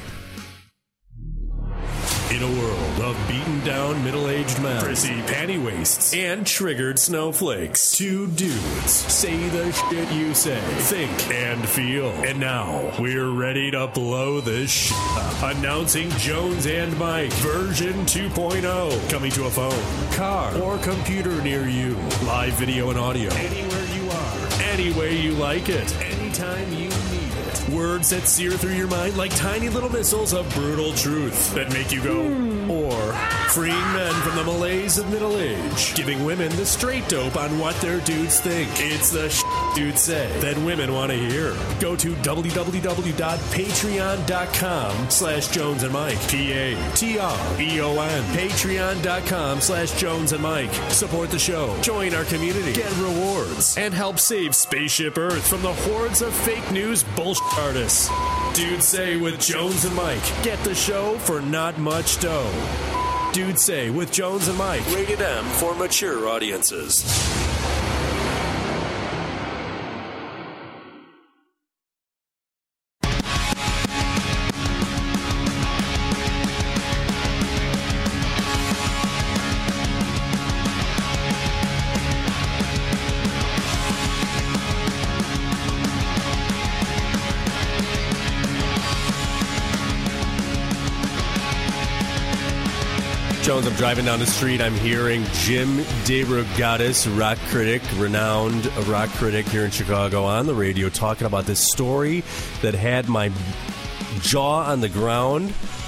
In a world of beaten down middle-aged men, prissy panty waists, and triggered snowflakes, two dudes say the shit you say, think, and feel. And now, we're ready to blow this shit up. Announcing Jones and Mike version two point oh. Coming to a phone, car, or computer near you. Live video and audio. Anywhere you are. Any way you like it. Anytime you need it. Words that sear through your mind like tiny little missiles of brutal truth that make you go, mm. Or freeing men from the malaise of middle age, giving women the straight dope on what their dudes think. It's the shit dudes say that women want to hear. Go to www.patreon.com slash Jones and Mike. P A T R E O N. Patreon.com slash Jones and Mike. Support the show. Join our community. Get rewards. And help save Spaceship Earth from the hordes of fake news bullshit artists. Dude Say with Jones and Mike. Get the show for not much dough. Dude Say with Jones and Mike. Rated M for mature audiences. Jones, I'm driving down the street. I'm hearing Jim DeRogatis, rock critic, renowned rock critic here in Chicago, on the radio talking about this story that had my jaw on the ground.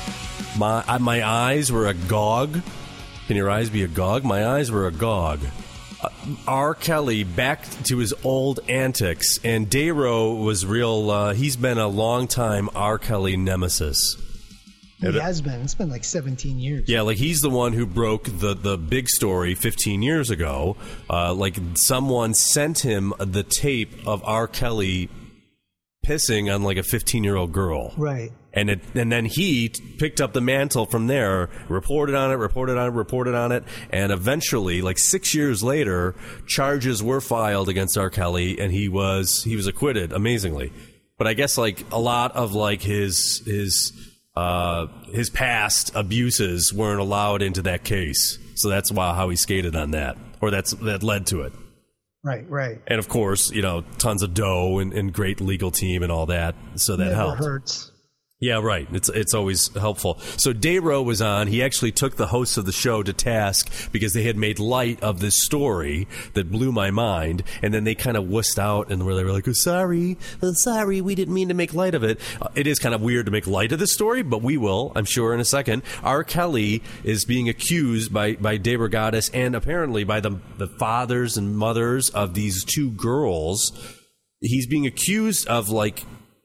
My my eyes were agog. Can your eyes be agog? My eyes were agog. Uh, R. Kelly back to his old antics, and Dayro was real. Uh, he's been a long time R. Kelly nemesis. He has been. It's been like seventeen years. Yeah, like he's the one who broke the, the big story fifteen years ago. Uh, like someone sent him the tape of R. Kelly pissing on like a fifteen-year-old girl. Right. And it, and then he picked up the mantle from there, reported on it, reported on it, reported on it, and eventually, like six years later, charges were filed against R. Kelly, and he was he was acquitted, amazingly. But I guess like a lot of like his his. Uh, his past abuses weren't allowed into that case, so that's why how he skated on that, or that's that led to it. Right, right. And of course, you know, tons of dough and, and great legal team and all that, so that Never helped. Hurts. Yeah, right. It's it's always helpful. So Dayro was on. He actually took the hosts of the show to task because they had made light of this story that blew my mind, and then they kind of wussed out and where they were like, "Oh, sorry, oh, sorry, we didn't mean to make light of it." Uh, it is kind of weird to make light of this story, but we will, I'm sure, in a second. R. Kelly is being accused by by DeRogatis and apparently by the the fathers and mothers of these two girls. He's being accused of like.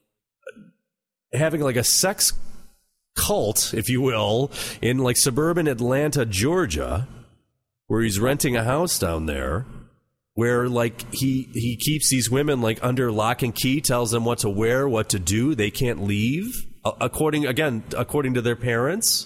having like a sex cult, if you will, in like suburban Atlanta, Georgia, where he's renting a house down there, where like he he keeps these women like under lock and key, tells them what to wear, what to do. They can't leave, according again according to their parents,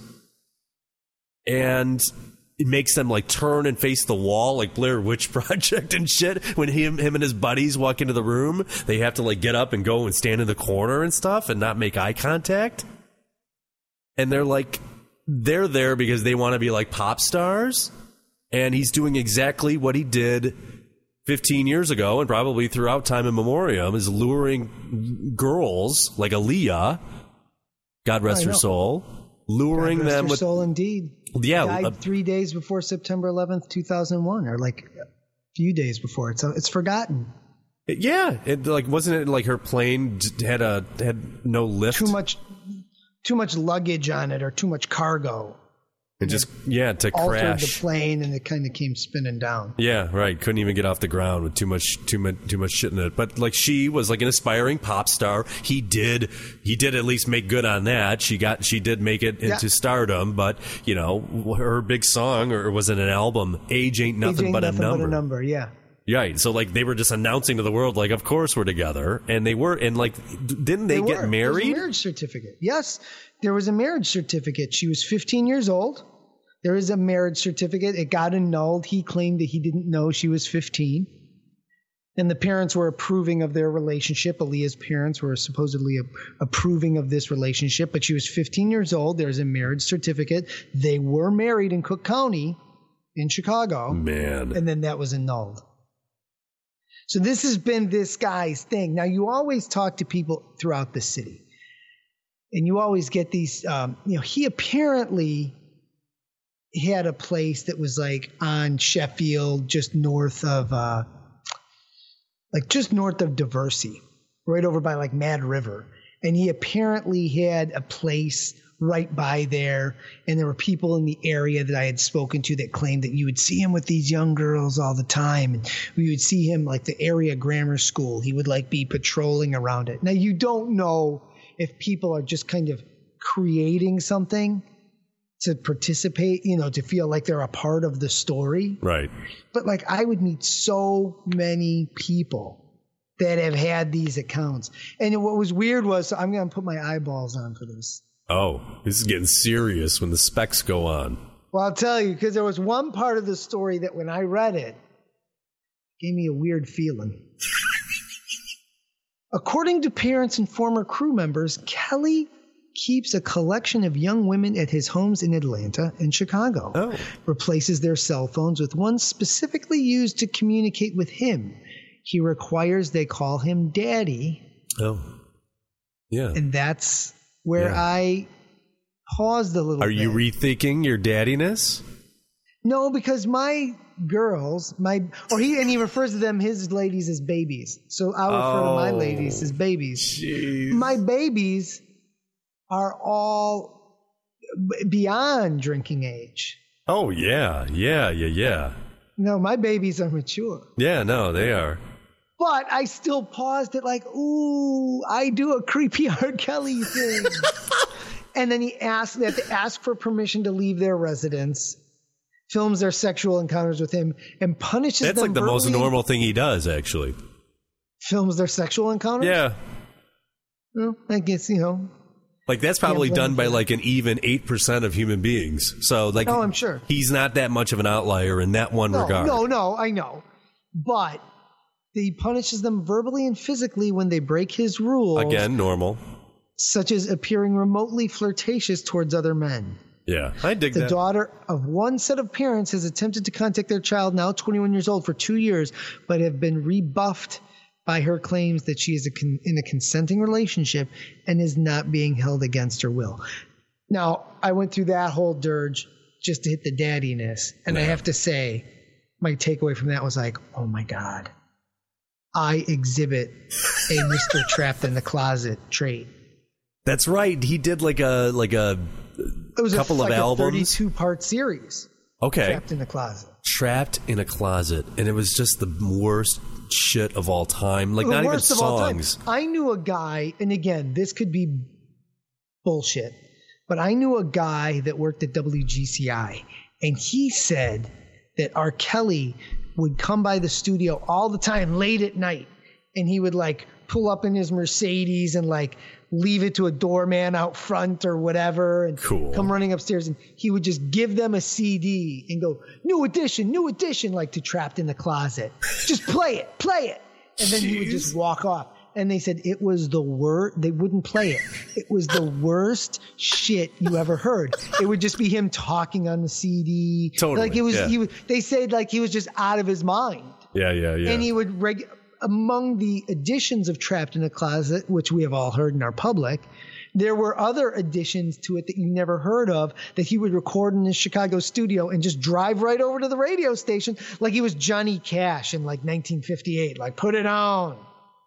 and it makes them like turn and face the wall, like Blair Witch Project and shit. When him him and his buddies walk into the room, they have to like get up and go and stand in the corner and stuff and not make eye contact. And they're like, they're there because they want to be like pop stars. And he's doing exactly what he did fifteen years ago and probably throughout time in memoriam, is luring girls like Aaliyah, God rest her soul, luring God rest them her with soul indeed. Yeah, died uh, three days before September eleventh, two thousand one, or like a few days before. It's it's forgotten. Yeah, it like wasn't it like her plane had a had no lift, Too much, too much luggage on it, or too much cargo. and just yeah to Altered crash the plane, and it kind of came spinning down. Yeah, right. Couldn't even get off the ground with too much, too much, too much shit in it. But like, she was like an aspiring pop star. He did, he did at least make good on that. She got, she did make it into Yeah. stardom. But you know, her big song, or was it an album? Age ain't nothing, Age ain't but, nothing a number. but a number. Yeah. Right. So like, they were just announcing to the world, like, of course we're together, and they were. And like, didn't they, They get were. married? There was a marriage certificate. Yes, there was a marriage certificate. She was fifteen years old. There is a marriage certificate. It got annulled. He claimed that he didn't know she was fifteen. And the parents were approving of their relationship. Aaliyah's parents were supposedly a- approving of this relationship, but she was fifteen years old. There's a marriage certificate. They were married in Cook County in Chicago. Man. And then that was annulled. So this has been this guy's thing. Now, you always talk to people throughout the city, and you always get these, um, you know, he apparently had a place that was like on Sheffield, just north of, uh, like just north of Diversey, right over by like Mad River. And he apparently had a place right by there. And there were people in the area that I had spoken to that claimed that you would see him with these young girls all the time. And we would see him like the area grammar school. He would like be patrolling around it. Now, you don't know if people are just kind of creating something to participate, you know, to feel like they're a part of the story. Right. But like, I would meet so many people that have had these accounts. And what was weird was, so I'm going to put my eyeballs on for this. Oh, this is getting serious when the specs go on. Well, I'll tell you, because there was one part of the story that when I read it, gave me a weird feeling. According to parents and former crew members, Kelly keeps a collection of young women at his homes in Atlanta and Chicago. Oh. Replaces their cell phones with one specifically used to communicate with him. He requires they call him daddy. Oh. Yeah. And that's where Yeah. I paused a little Are bit. you rethinking your daddiness? No, because my girls, my or he and he refers to them, his ladies, as babies. So I refer to my Oh, ladies as babies. Jeez. My babies are all b- beyond drinking age. Oh, yeah. Yeah, yeah, yeah. No, my babies are mature. Yeah, no, they are. But I still paused at like, ooh, I do a creepy R. Kelly thing. And then he asked, they have to ask for permission to leave their residence, films their sexual encounters with him, and punishes That's them like the most verbally- normal thing he does, actually. Films their sexual encounters? Yeah. Well, I guess, you know. Like, that's probably blame done him by for like an even eight percent of human beings. So, like, Oh, I'm sure. he's not that much of an outlier in that one No, regard. no, no, I know. But he punishes them verbally and physically when they break his rules. Again, normal. Such as appearing remotely flirtatious towards other men. Yeah, I dig The that. daughter of one set of parents has attempted to contact their child, now twenty-one years old, for two years, but have been rebuffed by her claims that she is a con- in a consenting relationship and is not being held against her will. Now, I went through that whole dirge just to hit the daddiness, and I Yeah. have to say, my takeaway from that was like, oh my God, I exhibit a Mister Trapped in the Closet trait. That's right. He did like a like a It was couple a, like of a albums. thirty-two part series. Okay. Trapped in the Closet. Trapped in a Closet, and it was just the worst shit of all time. Like, The not even worst of all time. songs. I knew a guy, and again, this could be bullshit, but I knew a guy that worked at W G C I, and he said that R. Kelly would come by the studio all the time late at night, and he would like pull up in his Mercedes and like leave it to a doorman out front or whatever, and Cool. come running upstairs, and he would just give them a C D and go, new edition, new edition, like to Trapped in the Closet. Just play it, play it. And then he would Jeez. just walk off. and they said it was the worst. They wouldn't play it. It was the worst shit you ever heard. It would just be him talking on the C D. Totally. Like it was. Yeah. He was. They said like he was just out of his mind. Yeah, yeah, yeah. And he would reg- among the additions of Trapped in a Closet, which we have all heard in our public, there were other additions to it that you never heard of that he would record in his Chicago studio and just drive right over to the radio station like he was Johnny Cash in like nineteen fifty-eight. Like, put it on.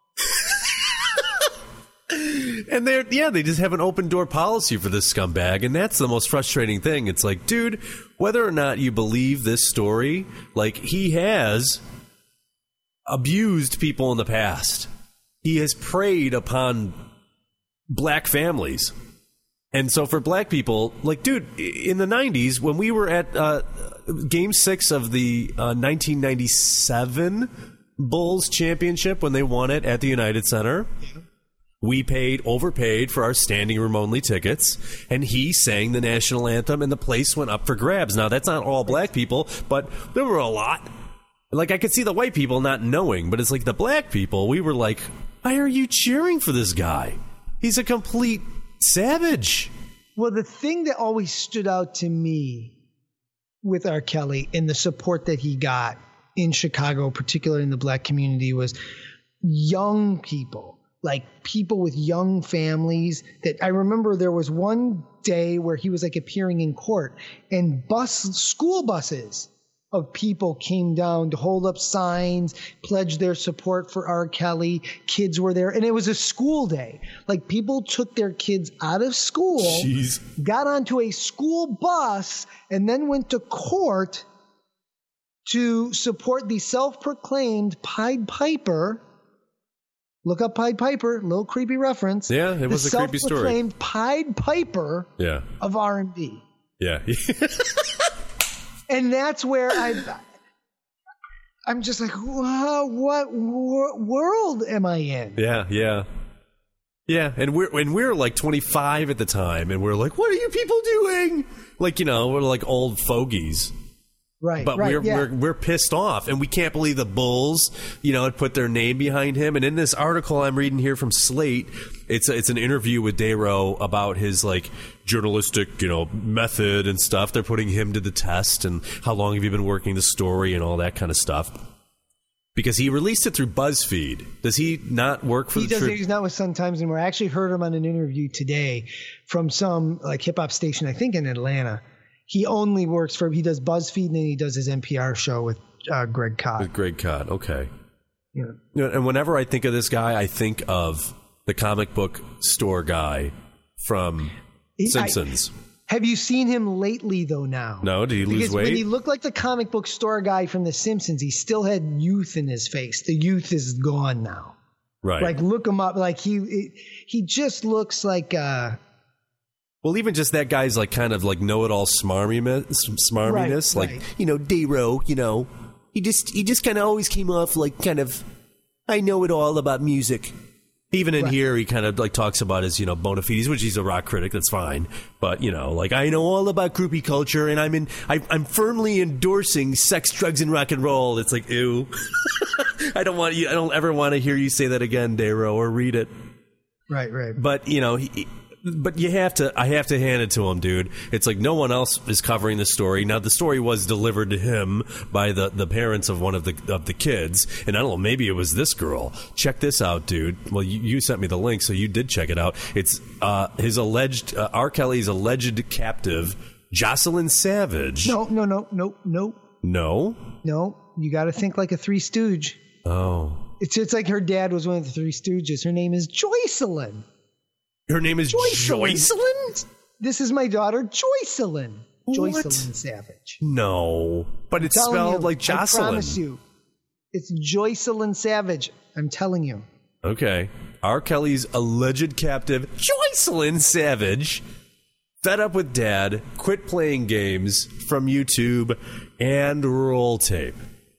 And they're, yeah, they just have an open door policy for this scumbag. And that's the most frustrating thing. It's like, dude, whether or not you believe this story, like he has abused people in the past. He has preyed upon black families. And so for black people, like, dude, in the nineties, when we were at uh, game six of the uh, nineteen ninety-seven Bulls championship, when they won it at the United Center, we paid, overpaid for our standing room only tickets, and he sang the national anthem, and the place went up for grabs. Now, that's not all black people, but there were a lot. Like, I could see the white people not knowing, but it's like the black people, we were like, why are you cheering for this guy? He's a complete savage. Well, the thing that always stood out to me with R. Kelly and the support that he got in Chicago, particularly in the black community, was young people, like people with young families. That I remember there was one day where he was like appearing in court, and bus school buses of people came down to hold up signs, pledge their support for R. Kelly. Kids were there, and it was a school day. Like, people took their kids out of school, Jeez. got onto a school bus, and then went to court to support the self-proclaimed Pied Piper. Look up Pied Piper, little creepy reference. Yeah, it was the a creepy story. Self-proclaimed Pied Piper yeah. of R and B. Yeah. And that's where I, I'm just like, wow, what wor- world am I in? Yeah, yeah. Yeah, and we're and we're like twenty-five at the time, and we're like, what are you people doing? Like, you know, we're like old fogies. Right, But right, we're, yeah. we're we're pissed off, and we can't believe the Bulls, you know, had put their name behind him. And in this article I'm reading here from Slate, it's a, it's an interview with Darrow about his like journalistic, you know, method and stuff. They're putting him to the test, and how long have you been working the story and all that kind of stuff. Because he released it through BuzzFeed. Does he not work for he the? Doesn't, tri- he's not with Sun Times anymore. I actually heard him on an interview today from some like hip hop station, I think in Atlanta. He only works for, he does BuzzFeed, and then he does his N P R show with uh, Greg Kot. With Greg Kot, okay. Yeah. You know, and whenever I think of this guy, I think of the comic book store guy from He- Simpsons. I, have you seen him lately, though, now? No, did he lose because weight? When he looked like the comic book store guy from The Simpsons, he still had youth in his face. The youth is gone now. Right. Like, look him up. Like, he he just looks like... Uh, Well, even just that guy's like kind of like know-it-all smarminess, smarminess. Right, like right. you know, Darrow. You know, he just he just kind of always came off like kind of I know it all about music. Even in Right. here, he kind of like talks about his you know bona fides, which he's a rock critic. That's fine, but you know, like I know all about groupie culture, and I'm in I, I'm firmly endorsing sex, drugs, and rock and roll. It's like ew. I don't want you. I don't ever want to hear you say that again, Darrow, or read it. right, right. But you know, he, but you have to. I have to hand it to him, dude. It's like no one else is covering the story. Now, the story was delivered to him by the, the parents of one of the of the kids, and I don't know. Maybe it was this girl. Check this out, dude. Well, you, you sent me the link, so you did check it out. It's uh, his alleged uh, R. Kelly's alleged captive, Jocelyn Savage. No, no, no, no, no, No. no. You got to think like a Three Stooge. Oh. It's it's like her dad was one of the Three Stooges. Her name is Joycelyn. Her name is Joycelyn. Joycelyn? This is my daughter, Joycelyn. What? Joycelyn Savage. No, but it's Telling spelled you, like Jocelyn. I promise you. It's Joycelyn Savage. I'm telling you. Okay. R. Kelly's alleged captive, Joycelyn Savage, fed up with dad, quit playing games from YouTube and roll tape.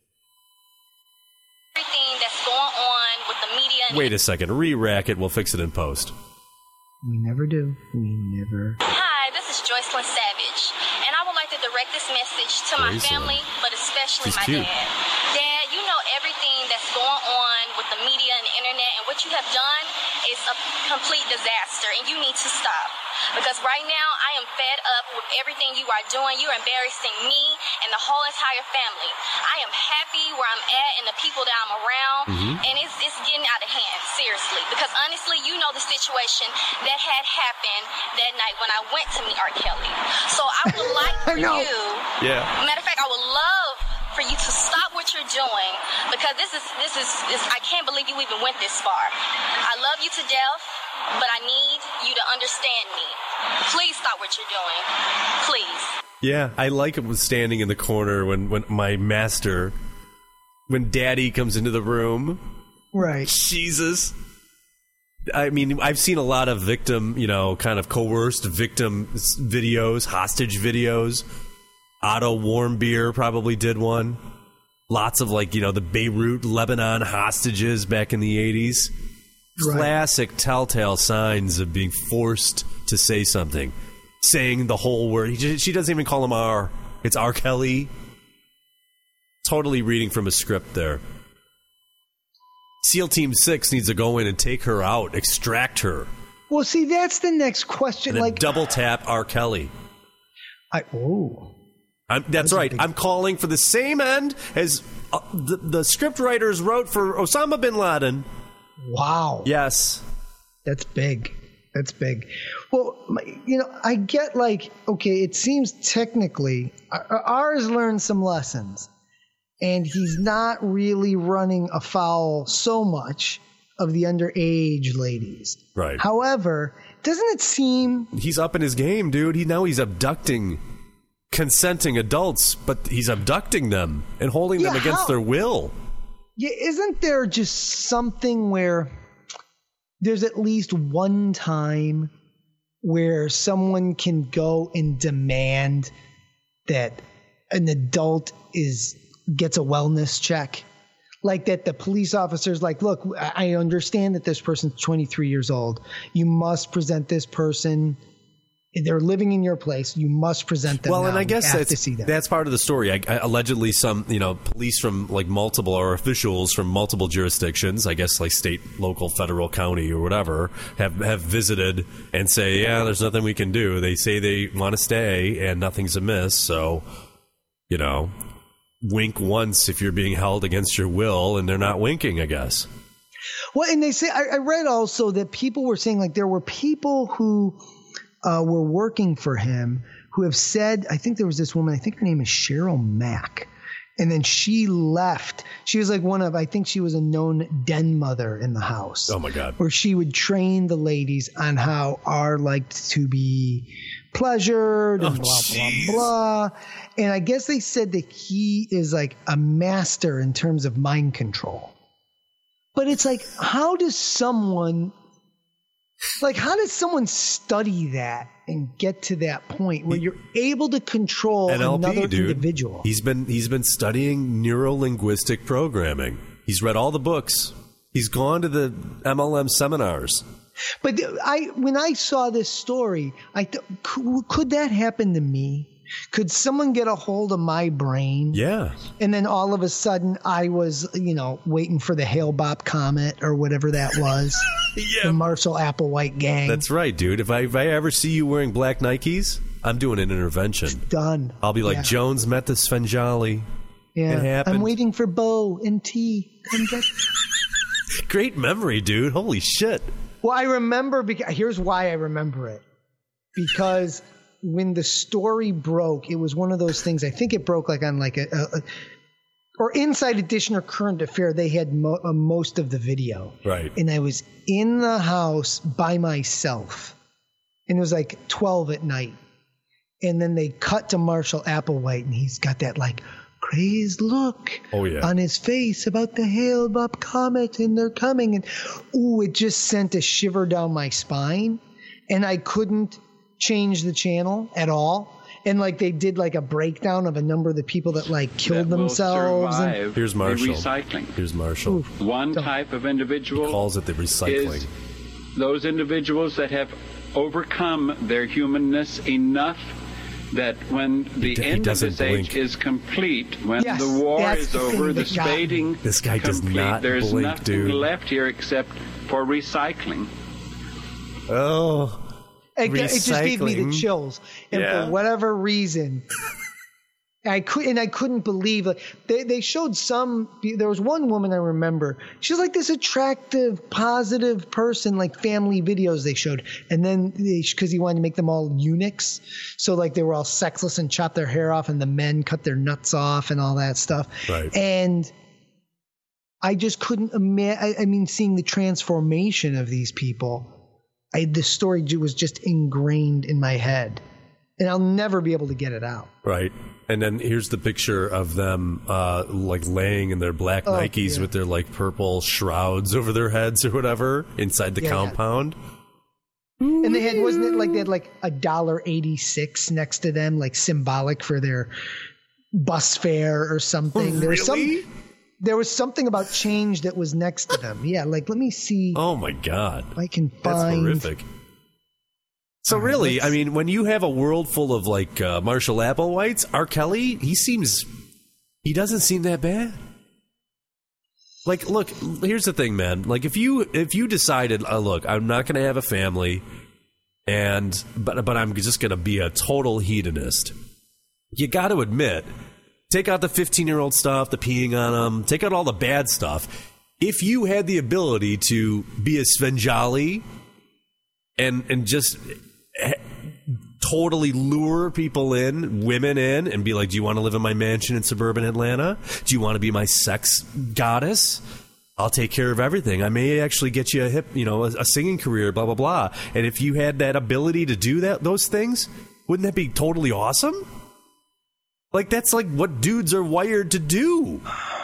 Everything that's going on with the media. And Wait a second. Re-rack it. We'll fix it in post. We never do. We never. Hi, this is Joycelyn Savage, and I would like to direct this message to my Joycelyn. family, but especially She's my cute. dad. Dad, you know every everything that's going on with the media and the internet, and what you have done is a complete disaster, and you need to stop. Because right now, I am fed up with everything you are doing. You're embarrassing me and the whole entire family. I am happy where I'm at and the people that I'm around, mm-hmm. and it's, it's getting out of hand, seriously. Because honestly, you know the situation that had happened that night when I went to meet R. Kelly. So I would like for you, yeah. matter of fact, I would love for you to stop what you're doing, because this is, this is, this, I can't believe you even went this far. I love you to death, but I need you to understand me. Please stop what you're doing. Please. Yeah, I like it was standing in the corner when, when my master, when Daddy comes into the room. Right. Jesus. I mean, I've seen a lot of victim, you know, kind of coerced victim videos, hostage videos. Otto Warmbier probably did one. Lots of, like, you know, the Beirut, Lebanon hostages back in the eighties. Right. Classic telltale signs of being forced to say something. Saying the whole word. He just, she doesn't even call him R. It's R. Kelly. Totally reading from a script there. SEAL Team six needs to go in and take her out, extract her. Well, see, that's the next question. And then like double tap R. Kelly. I oh. I'm, that's right. Big... I'm calling for the same end as uh, the, the script writers wrote for Osama bin Laden. Wow. Yes. That's big. That's big. Well, you know, I get like, okay, it seems technically R has learned some lessons, and he's not really running afoul so much of the underage ladies. Right. However, doesn't it seem... He's up in his game, dude. He Now he's abducting consenting adults, but he's abducting them and holding yeah, them against how... their will. Yeah, isn't there just something where there's at least one time where someone can go and demand that an adult is gets a wellness check? Like that the police officer's like, look, I understand that this person's twenty-three years old. You must present this person. They're living in your place. You must present them. Well, now. and I guess that's, to see them. that's part of the story. I, I, allegedly, some you know police from like multiple or officials from multiple jurisdictions, I guess like state, local, federal, county, or whatever, have have visited and say, yeah, there's nothing we can do. They say they want to stay and nothing's amiss. So, you know, wink once if you're being held against your will, and they're not winking, I guess. Well, and they say I, I read also that people were saying like there were people who. Uh, were working for him who have said, I think there was this woman, I think her name is Cheryl Mack. And then she left. She was like one of, I think she was a known den mother in the house. Oh, my God. Where she would train the ladies on how R liked to be pleasured and oh, blah, geez. blah, blah. And I guess they said that he is like a master in terms of mind control. But it's like, how does someone... Like, how does someone study that and get to that point where you're able to control N L P, another dude. individual? He's been he's been studying neuro-linguistic programming. He's read all the books. He's gone to the M L M seminars. But I, when I saw this story, I th- could, could that happen to me? Could someone get a hold of my brain? Yeah. And then all of a sudden I was, you know, waiting for the Hale-Bopp comet or whatever that was. Yeah. The Marshall Applewhite gang. That's right, dude. If I if I ever see you wearing black Nikes, I'm doing an intervention. Done. I'll be like, yeah. Jones met the Svengali. Yeah. It happened. I'm waiting for Bo and T. Come get. Great memory, dude. Holy shit. Well, I remember, because here's why I remember it. Because when the story broke, it was one of those things, I think it broke like on like a, a, a or Inside Edition or Current Affair, they had mo- uh, most of the video. Right. And I was in the house by myself. And it was like twelve at night. And then they cut to Marshall Applewhite, and he's got that like crazed look oh, yeah. on his face about the Hale-Bopp comet, and they're coming. And ooh, it just sent a shiver down my spine. And I couldn't change the channel at all. And like they did like a breakdown of a number of the people that like killed that themselves. And here's Marshall. Recycling. Here's Marshall. Oof. One type of individual he calls it the recycling. Is those individuals that have overcome their humanness enough that when the he end of this blink. age is complete, when yes, the war is the over, the spading this guy complete, does not there's blink, nothing dude. left here except for recycling. Oh, it, it just gave me the recycling. chills, and Yeah. for whatever reason, I could and I couldn't believe like they they showed some. There was one woman I remember. She was like this attractive, positive person, like family videos they showed, and then because he wanted to make them all eunuchs, so like they were all sexless and chopped their hair off, and the men cut their nuts off and all that stuff. Right. And I just couldn't imagine. I, I mean, seeing the transformation of these people, I the story was just ingrained in my head, and I'll never be able to get it out. Right. And then here's the picture of them uh, like laying in their black Oh, Nikes yeah. with their like purple shrouds over their heads or whatever inside the Yeah, yeah. compound. And they had, wasn't it like they had like a dollar eighty six next to them, like symbolic for their bus fare or something. There was Really? some, there was something about change that was next to them. Yeah, like let me see Oh my God. if I can That's find. horrific. So All right, really, let's- I mean, when you have a world full of like uh, Marshall Applewhites, R. Kelly, he seems, he doesn't seem that bad. Like, look, here's the thing, man. Like, if you if you decided, uh, look, I'm not going to have a family, and but but I'm just going to be a total hedonist. You got to admit, take out the fifteen year old stuff, the peeing on them, take out all the bad stuff. If you had the ability to be a Svengali and and just totally lure people in, women in, and be like, do you want to live in my mansion in suburban Atlanta? Do you want to be my sex goddess? I'll take care of everything. I may actually get you a hip, you know, a, a singing career, blah, blah, blah. And if you had that ability to do that, those things, wouldn't that be totally awesome? Like, that's like what dudes are wired to do.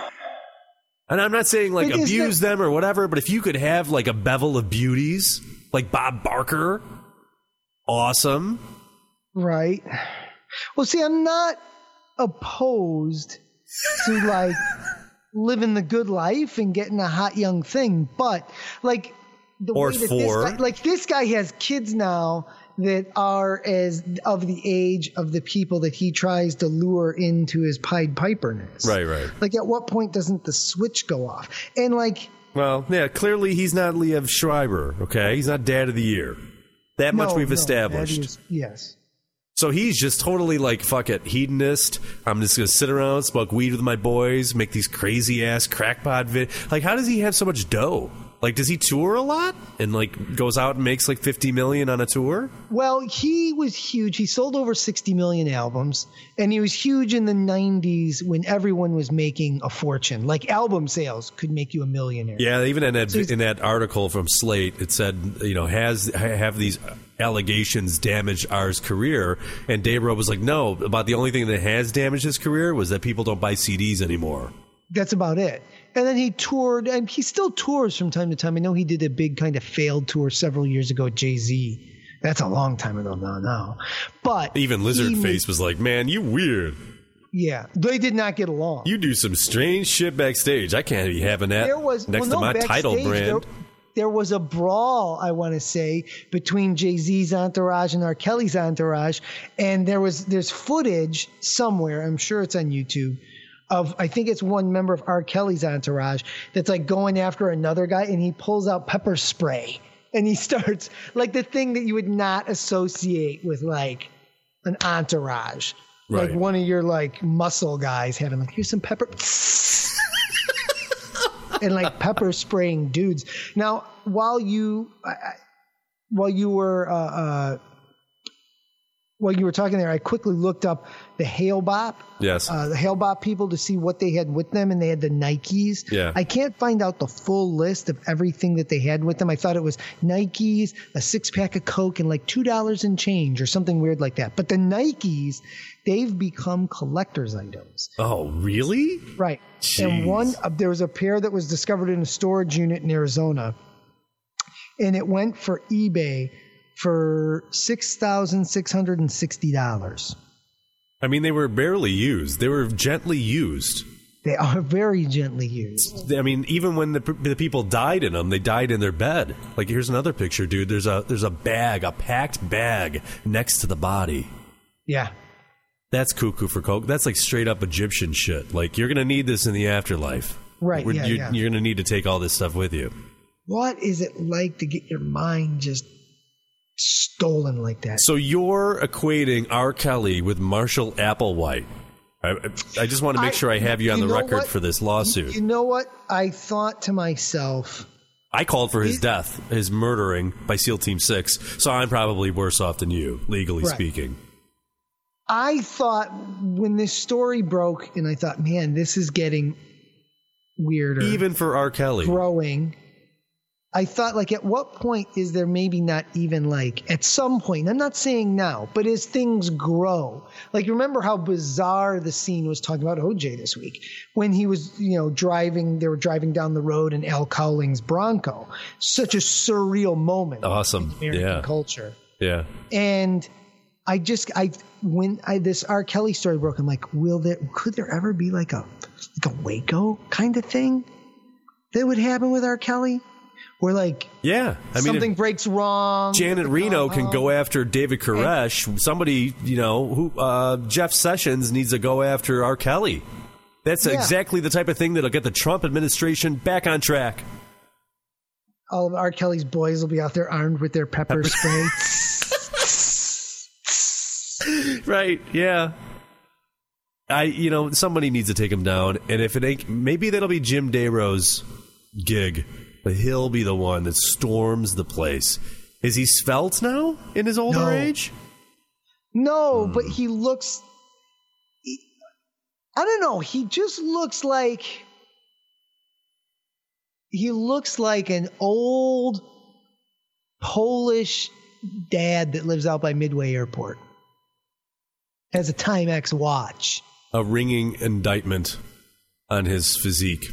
And I'm not saying like But is abuse there- them or whatever, but if you could have like a bevel of beauties, like Bob Barker, awesome. Right. Well, see, I'm not opposed to like living the good life and getting a hot young thing, but like the Or way that four. this guy, like this guy has kids now that are as of the age of the people that he tries to lure into his Pied Piperness. Right, right. Like, at what point doesn't the switch go off? And like, Well, yeah, clearly he's not Liev Schreiber, okay? He's not Dad of the Year. That much no, we've no, established. that is- yes. So he's just totally like, fuck it, hedonist. I'm just going to sit around, smoke weed with my boys, make these crazy-ass crackpot vid. Like, how does he have so much dough? Like, does he tour a lot? And, like, goes out and makes, like, fifty million dollars on a tour? Well, he was huge. He sold over sixty million albums, and he was huge in the nineties when everyone was making a fortune. Like, album sales could make you a millionaire. Yeah, even in that So he's- in that article from Slate, it said, you know, has have these allegations damaged R's career? And Dave Grohl was like, no, about the only thing that has damaged his career was that people don't buy C Ds anymore. That's about it. And then he toured, and he still tours from time to time. I know he did a big kind of failed tour several years ago with Jay-Z. That's a long time ago now. now. But Even he Lizardface made- was like, man, you weird. Yeah, they did not get along. You do some strange shit backstage. I can't be having that There was next well, no, to my title backstage, brand. There, there was a brawl, I want to say, between Jay-Z's entourage and R. Kelly's entourage, and there was there's footage somewhere. I'm sure it's on YouTube. Of I think it's one member of R. Kelly's entourage that's like going after another guy, and he pulls out pepper spray and he starts like the thing that you would not associate with like an entourage. Right. Like one of your like muscle guys having like, here's some pepper. And like pepper spraying dudes. Now, while you, I, I, while you were, uh, uh, while you were talking there, I quickly looked up the Hail Bop. Yes. Uh, the Hail Bop people to see what they had with them, and they had the Nikes. Yeah. I can't find out the full list of everything that they had with them. I thought it was Nikes, a six pack of Coke, and like two dollars in change or something weird like that. But the Nikes, they've become collector's items. Oh, really? Right. Jeez. And one, uh, there was a pair that was discovered in a storage unit in Arizona, and it went for eBay for six thousand six hundred sixty dollars. I mean, they were barely used. They were gently used. They are very gently used. I mean, even when the, the people died in them, they died in their bed. Like, here's another picture, dude. There's a there's a bag, a packed bag next to the body. Yeah. That's cuckoo for coke. That's like straight up Egyptian shit. Like, you're going to need this in the afterlife. Right, yeah, you're, yeah. You're going to need to take all this stuff with you. What is it like to get your mind just stolen like that? So you're equating R. Kelly with Marshall Applewhite. I, I just want to make I, sure I have you on you the record what? for this lawsuit. You know what? I thought to myself... I called for his death, his murdering by SEAL Team six, so I'm probably worse off than you, legally right. speaking. I thought when this story broke, and I thought, man, this is getting weirder. Even for R. Kelly. Growing. I thought, like, at what point is there maybe not even, like, at some point, I'm not saying now, but as things grow, like, remember how bizarre the scene was talking about O J this week when he was, you know, driving, they were driving down the road in Al Cowling's Bronco. Such a surreal moment. Awesome. In American yeah. culture. Yeah. And I just, I, when I, this R. Kelly story broke, I'm like, will there, could there ever be like a, like a Waco kind of thing that would happen with R. Kelly? Where, like, yeah, I mean, something breaks wrong. Janet Reno can go after David Koresh. Somebody, you know, who uh, Jeff Sessions needs to go after R. Kelly. That's yeah. exactly the type of thing that'll get the Trump administration back on track. All of R. Kelly's boys will be out there armed with their pepper spray. Right, yeah. I, you know, somebody needs to take him down. And if it ain't, maybe that'll be Jim Darrow's gig. But he'll be the one that storms the place. Is he svelte now in his older no. age? No, hmm. but he looks... He, I don't know. He just looks like... He looks like an old Polish dad that lives out by Midway Airport. Has a Timex watch. A ringing indictment on his physique.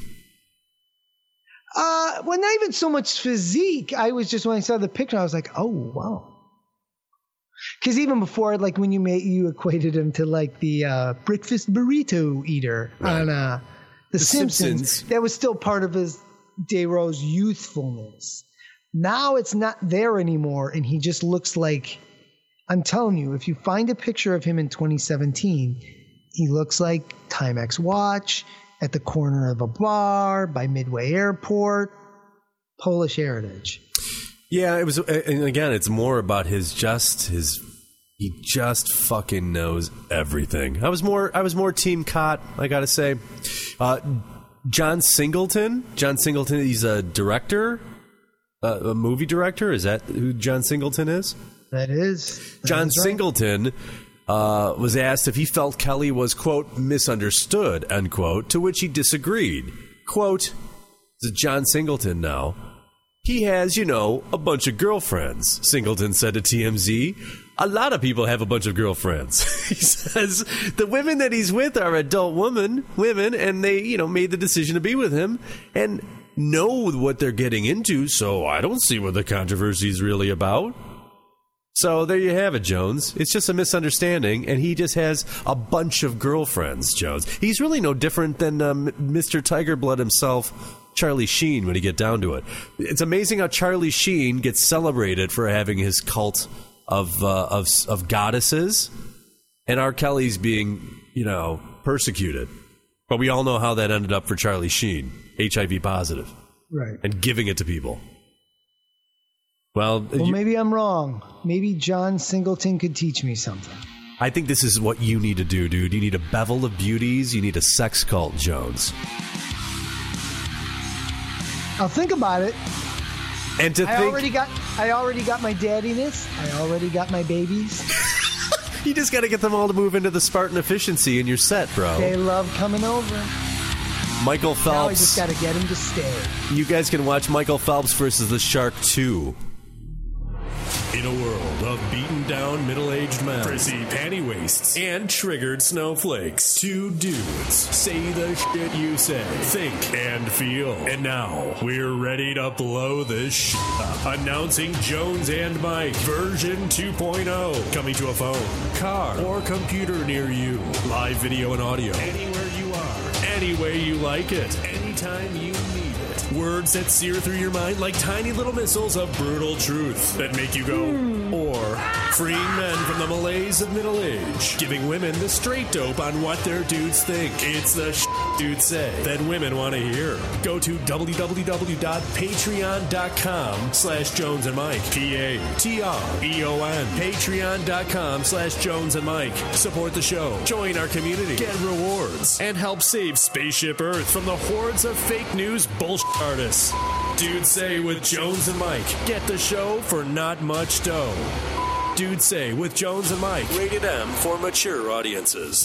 Uh, well, not even so much physique. I was just, when I saw the picture, I was like, oh, wow. Because even before, like when you made, you equated him to like the uh, breakfast burrito eater right. on uh, The, the Simpsons. Simpsons. That was still part of his Darrow's youthfulness. Now it's not there anymore, and he just looks like, I'm telling you, if you find a picture of him in twenty seventeen, he looks like Timex watch, at the corner of a bar by Midway Airport, Polish heritage. Yeah, it was, and again, it's more about his just his. He just fucking knows everything. I was more, I was more Team Cott. I gotta say, uh, John Singleton. John Singleton. He's a director, uh, a movie director. Is that who John Singleton is? That is that John is right. Singleton. Uh, was asked if he felt Kelly was, quote, misunderstood, unquote, to which he disagreed. Quote, this is John Singleton now. He has, you know, a bunch of girlfriends, Singleton said to T M Z. A lot of people have a bunch of girlfriends. He says the women that he's with are adult women, women, and they, you know, made the decision to be with him and know what they're getting into, so I don't see what the controversy is really about. So there you have it, Jones. It's just a misunderstanding, and he just has a bunch of girlfriends, Jones. He's really no different than um, Mister Tiger Blood himself, Charlie Sheen, when you get down to it. It's amazing how Charlie Sheen gets celebrated for having his cult of uh, of, of goddesses, and R. Kelly's being, you know, persecuted. But we all know how that ended up for Charlie Sheen, H I V positive. Right. And giving it to people. Well, well you, maybe I'm wrong. Maybe John Singleton could teach me something. I think this is what you need to do, dude. You need a bevel of beauties. You need a sex cult, Jones. I'll think about it. And to I think, already got, I already got my daddiness. I already got my babies. You just got to get them all to move into the Spartan efficiency, and you're set, bro. They love coming over. Michael Phelps. Now I just got to get him to stay. You guys can watch Michael Phelps versus the Shark two. In a world of beaten down middle-aged men, prissy panty waists, and triggered snowflakes, two dudes say the shit you say, think, and feel. And now, we're ready to blow this shit up. Announcing Jones and Mike version two point oh. Coming to a phone, car, or computer near you. Live video and audio. Anywhere you are. Any way you like it. Anytime you need it. Words that sear through your mind like tiny little missiles of brutal truth that make you go, or freeing men from the malaise of middle age, giving women the straight dope on what their dudes think. It's the sh- dudes say that women want to hear. Go to www.patreon.com slash Jones and Mike. P A T R E O N. Patreon.com slash Jones and Mike. Support the show. Join our community. Get rewards. And help save Spaceship Earth from the hordes of fake news bullshit artists. Dude Say with Jones and Mike. Get the show for not much dough. Dude Say with Jones and Mike. Rated M for mature audiences.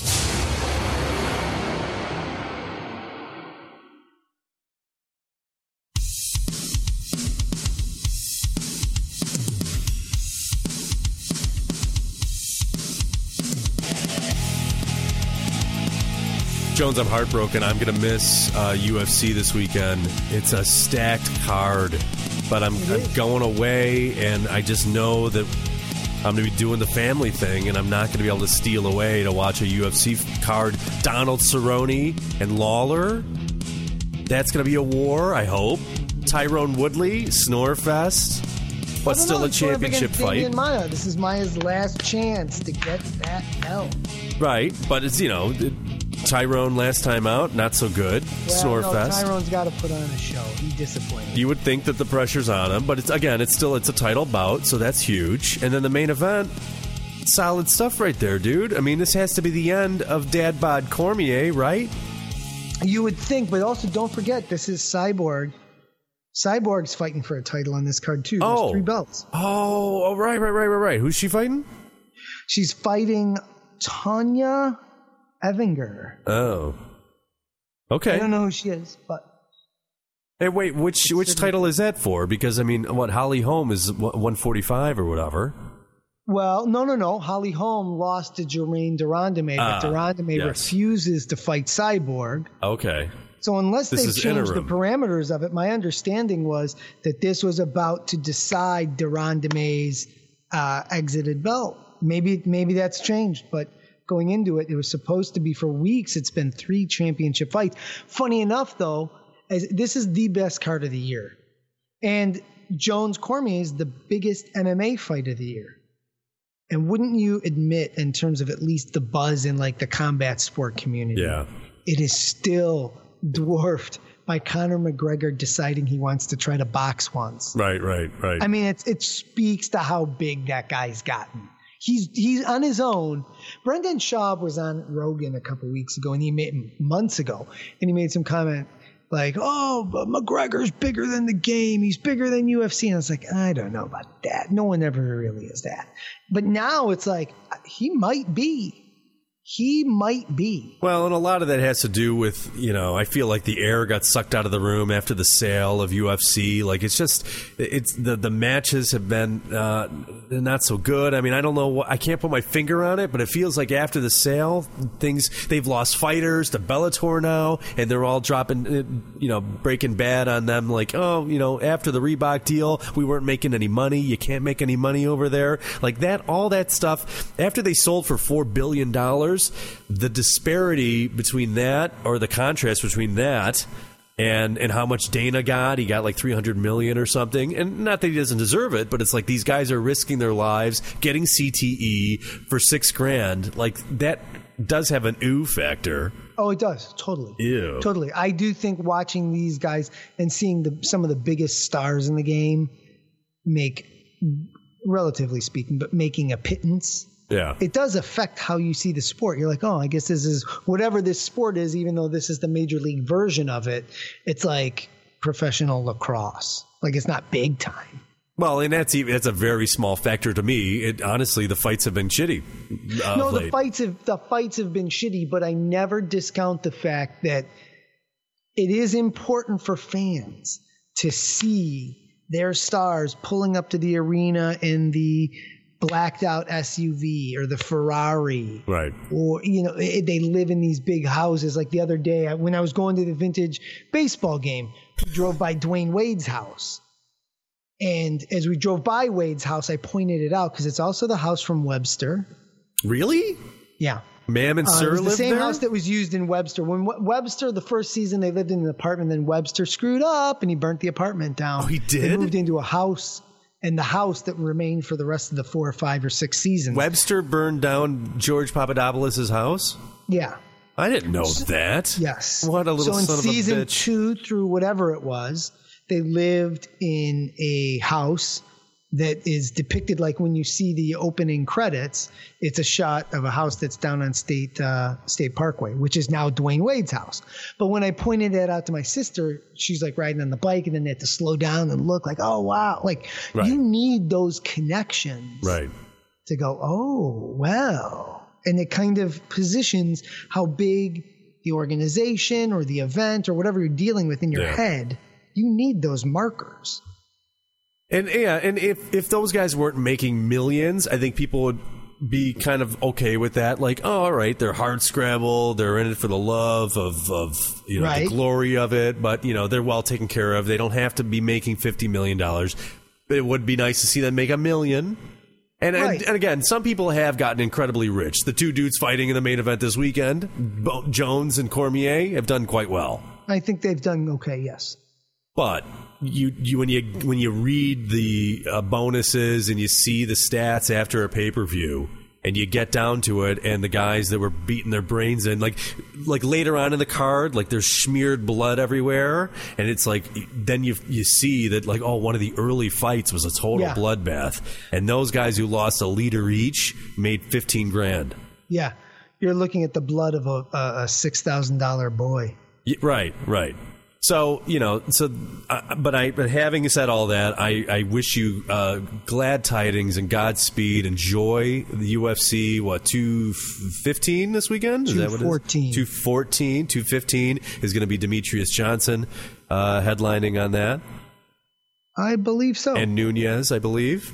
Jones, I'm heartbroken. I'm going to miss uh, U F C this weekend. It's a stacked card, but I'm, I'm going away, and I just know that I'm going to be doing the family thing, and I'm not going to be able to steal away to watch a U F C card. Donald Cerrone and Lawler. That's going to be a war, I hope. Tyrone Woodley, Snorefest. But still know, a championship fight. Maia. This is Maia's last chance to get that belt. Right, but it's, you know... It, Tyrone last time out, not so good. Well, Snorefest. No, Tyrone's got to put on a show. He disappointed. You would think that the pressure's on him, but it's again, it's still it's a title bout, so that's huge. And then the main event, solid stuff right there, dude. I mean, this has to be the end of Dad Bod Cormier, right? You would think, but also don't forget, this is Cyborg. Cyborg's fighting for a title on this card too. There's oh, three belts. Oh, oh, right, right, right, right, right. Who's she fighting? She's fighting Tanya Evinger. Oh. Okay. I don't know who she is, but... Hey, wait, which which title is that for? Because, I mean, what, Holly Holm is one forty-five or whatever. Well, no, no, no. Holly Holm lost to Jermaine Durandame, Ah, but Durandame yes. refuses to fight Cyborg. Okay. So unless This they've is changed interim. the parameters of it, my understanding was that this was about to decide Durandame's uh, exited belt. Maybe maybe that's changed, but... Going into it, it was supposed to be for weeks. It's been three championship fights. Funny enough, though, as this is the best card of the year. And Jones Cormier is the biggest M M A fight of the year. And wouldn't you admit, in terms of at least the buzz in like the combat sport community, Yeah. it is still dwarfed by Conor McGregor deciding he wants to try to box once. Right, right, right. I mean, it's, it speaks to how big that guy's gotten. He's he's on his own. Brendan Schaub was on Rogan a couple weeks ago, and he made months ago, and he made some comment like, "Oh, but McGregor's bigger than the game. He's bigger than U F C." And I was like, I don't know about that. No one ever really is that. But now it's like he might be. He might be. Well, and a lot of that has to do with, you know, I feel like the air got sucked out of the room after the sale of U F C. Like, it's just, it's the the matches have been uh, not so good. I mean, I don't know, what, I can't put my finger on it, but it feels like after the sale, things, they've lost fighters to Bellator now, and they're all dropping, you know, breaking bad on them. Like, oh, you know, after the Reebok deal, we weren't making any money. You can't make any money over there. Like that, all that stuff. After they sold for four billion dollars, the disparity between that, or the contrast between that and and how much Dana got, he got like three hundred million or something, and not that he doesn't deserve it, but it's like these guys are risking their lives getting C T E for six grand. Like that does have an ooh factor. Oh, it does. Totally. Ew. Totally. I do think watching these guys and seeing the, some of the biggest stars in the game make, relatively speaking, but making a pittance. Yeah. It does affect how you see the sport. You're like, oh, I guess this is whatever this sport is, even though this is the major league version of it. It's like professional lacrosse. Like it's not big time. Well, and that's even, that's a very small factor to me. It, honestly, the fights have been shitty. Uh, no, late. the fights have the fights have been shitty, but I never discount the fact that it is important for fans to see their stars pulling up to the arena in the blacked out S U V or the Ferrari. Right. Or, you know, they live in these big houses. Like the other day when I was going to the vintage baseball game, we drove by Dwayne Wade's house. And as we drove by Wade's house, I pointed it out because it's also the house from Webster. Really? Yeah. Mam and Uh, Sir it was the lived same there? house that was used in Webster. When We- Webster, the first season, they lived in an apartment. Then Webster screwed up and he burnt the apartment down. Oh, he They did? moved into a house, and the house that remained for the rest of the four or five or six seasons. Webster burned down George Papadopoulos' house? Yeah. I didn't know that. Yes. What a little so in son of a season bitch. two through whatever it was, they lived in a house that is depicted like when you see the opening credits, it's a shot of a house that's down on State uh, State Parkway, which is now Dwayne Wade's house. But when I pointed that out to my sister, she's like riding on the bike and then they had to slow down and look like, oh, wow. Like Right. you need those connections Right. to go, oh, well. And it kind of positions how big the organization or the event or whatever you're dealing with in your Yeah. head. You need those markers. And yeah, and if if those guys weren't making millions, I think people would be kind of okay with that. Like, oh, all right, they're hard scrabble, they're in it for the love of of you know Right. the glory of it, but you know they're well taken care of. They don't have to be making fifty million dollars. It would be nice to see them make a million. And, Right. and and again, some people have gotten incredibly rich. The two dudes fighting in the main event this weekend, Bo- Jones and Cormier, have done quite well. I think they've done okay, yes. But you, you when you when you read the uh, bonuses and you see the stats after a pay per view, and you get down to it, and the guys that were beating their brains in, like like later on in the card, like there's smeared blood everywhere, and it's like then you you see that like oh one of the early fights was a total Yeah. bloodbath, and those guys who lost a liter each made fifteen grand. Yeah. You're looking at the blood of a, a, a six thousand dollars boy. Yeah, right, right. So you know, so uh, but I, but having said all that, I, I wish you uh, glad tidings and Godspeed. Enjoy the U F C. What two fifteen this weekend? Is that what it is? two fourteen. Two fourteen. Two fifteen is going to be Demetrius Johnson uh, headlining on that, I believe so. and Nunez, I believe.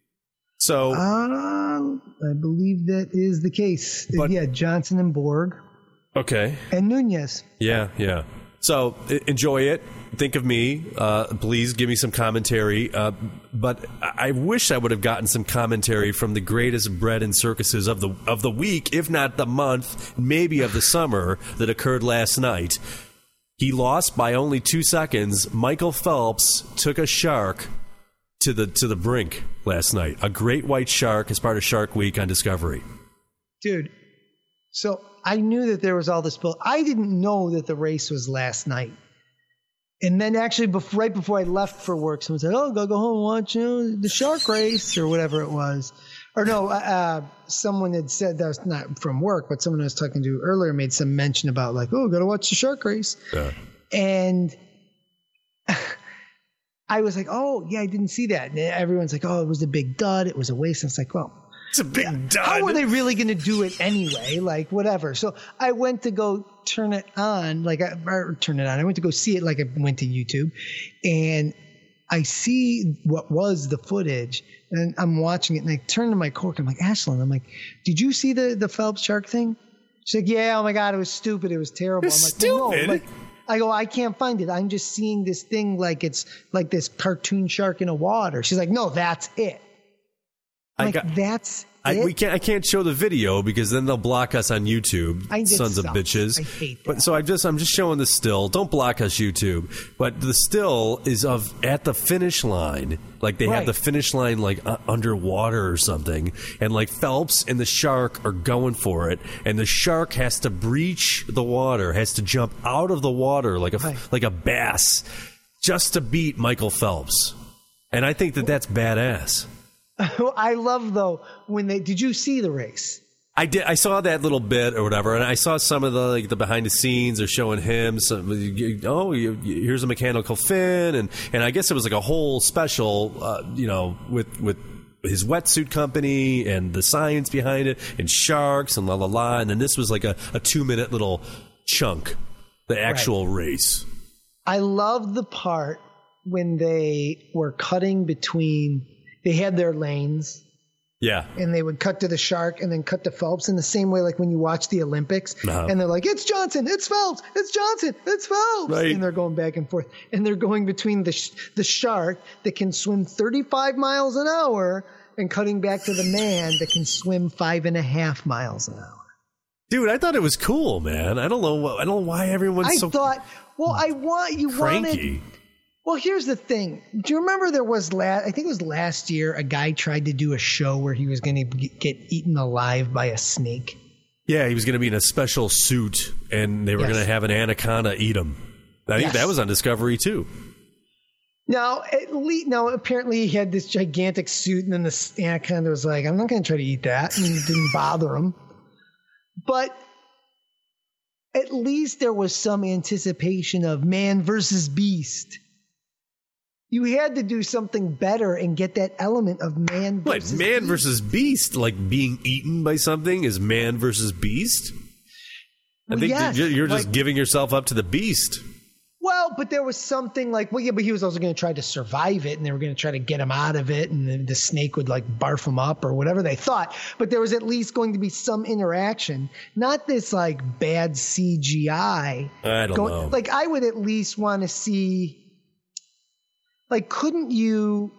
So Um, I believe that is the case. But- yeah, Johnson and Borg okay. and Nunez. Yeah, yeah. So e- enjoy it. Think of me. Uh, please give me some commentary. Uh, but I I wish I would have gotten some commentary from the greatest bread and circuses of the of the week, if not the month, maybe of the summer that occurred last night. He lost by only two seconds. Michael Phelps took a shark to the to the brink last night. A great white shark as part of Shark Week on Discovery. Dude, so I knew that there was all this bill. I didn't know that the race was last night. And then actually, bef- right before I left for work, someone said, oh, go go home and watch you know, the shark race or whatever it was. Or no, uh, someone had said, that was not from work, but someone I was talking to earlier made some mention about like, oh, got to watch the shark race. Yeah. And I was like, oh, yeah, I didn't see that. And everyone's like, oh, it was a big dud. It was a waste. And it's like, well, It's a big dud. how are they really going to do it anyway? Like, whatever. So I went to go turn it on, like, I, or turn it on. I went to go see it, like, I went to YouTube, and I see what was the footage, and I'm watching it, and I turn to my coworker. I'm like, Ashlyn, I'm like, did you see the, the Phelps shark thing? She's like, yeah, oh my God, it was stupid. It was terrible. It's I'm like, stupid. No, like, I go, I can't find it. I'm just seeing this thing like it's like this cartoon shark in a water. She's like, no, that's it. I'm I like, got- that's I, it? we can't. I can't show the video because then they'll block us on YouTube. I just Sons of suck. bitches. I hate But that. so I'm just. I'm just showing the still. Don't block us, YouTube. But the still is of at the finish line. Like they have Right. the finish line like uh, underwater or something, and like Phelps and the shark are going for it, and the shark has to breach the water, has to jump out of the water like a Right. like a bass, just to beat Michael Phelps. And I think that that's badass. I love though when they did you see the race? I did. I saw that little bit or whatever, and I saw some of the like the behind the scenes. They're showing him some. Oh, you, you, here's a mechanical fin, and and I guess it was like a whole special, uh, you know, with with his wetsuit company and the science behind it, and sharks and la la la. And then this was like a, a two minute little chunk, the actual race. I love the part when they were cutting between. They had their lanes, Yeah, and they would cut to the shark and then cut to Phelps in the same way like when you watch the Olympics, Uh-huh. and they're like, it's Johnson, it's Phelps, it's Johnson, it's Phelps, Right. and they're going back and forth, and they're going between the sh- the shark that can swim thirty-five miles an hour and cutting back to the man that can swim five and a half miles an hour. Dude, I thought it was cool, man. I don't know. What, I don't know why everyone's I so thought. Well, I want you cranky. wanted. Well, here's the thing. Do you remember there was last? I think it was last year. A guy tried to do a show where he was going to get eaten alive by a snake. Yeah, he was going to be in a special suit, and they were Yes. going to have an anaconda eat him. I think Yes. that was on Discovery too. Now, at least, now apparently he had this gigantic suit, and then the anaconda was like, "I'm not going to try to eat that," and it didn't bother him. But at least there was some anticipation of man versus beast. You had to do something better and get that element of man What, versus man beast. versus beast? Like being eaten by something is man versus beast? I Well, think yes, you're, you're just like- giving yourself up to the beast. Well, but there was something like, well, yeah, but he was also going to try to survive it, and they were going to try to get him out of it, and the, the snake would like barf him up or whatever they thought. But there was at least going to be some interaction, not this like bad C G I. I don't going- know. Like I would at least want to see, like, couldn't you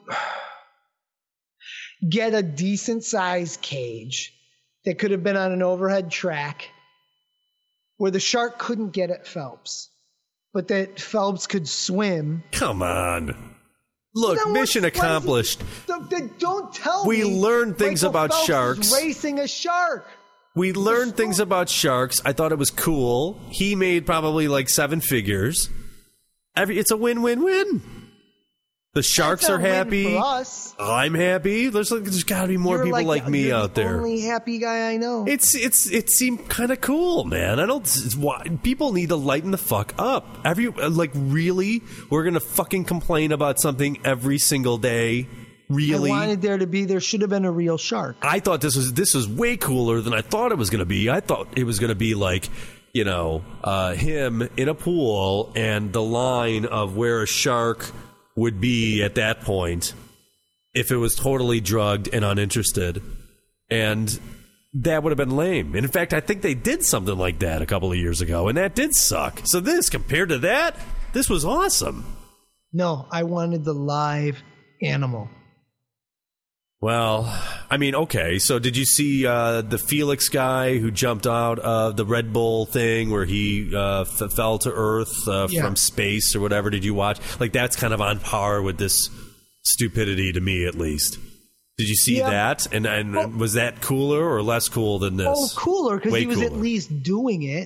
get a decent sized cage that could have been on an overhead track where the shark couldn't get at Phelps? But that Phelps could swim. Come on. Look, Then mission what- what is- accomplished. Don't, then don't tell We me. learned things Michael about Phelps sharks. is racing a shark. We learned things about sharks. I thought it was cool. He made probably like seven figures. Every It's a win-win-win. The sharks That's are not a win happy. for us. I'm happy. There's like, there's got to be more You're people like, me you're out the there. Only happy guy I know. It's it's it seemed kind of cool, man. I don't. It's why people need to lighten the fuck up. Every like really, we're gonna fucking complain about something every single day. Really, I wanted there to be. There should have been a real shark. I thought this was this was way cooler than I thought it was gonna be. I thought it was gonna be like, you know, uh, him in a pool and the line of where a shark would be at that point if it was totally drugged and uninterested. And that would have been lame. And in fact, I think they did something like that a couple of years ago, and that did suck. So this, compared to that, this was awesome. No, I wanted the live animal. Well, I mean, okay. So did you see uh, the Felix guy who jumped out of the Red Bull thing where he uh, f- fell to Earth uh, Yeah. from space or whatever? Did you watch? Like, that's kind of on par with this stupidity to me, at least. Did you see Yeah. that? And, and was that cooler or less cool than this? Oh, cooler because Way he was at cooler. least doing it.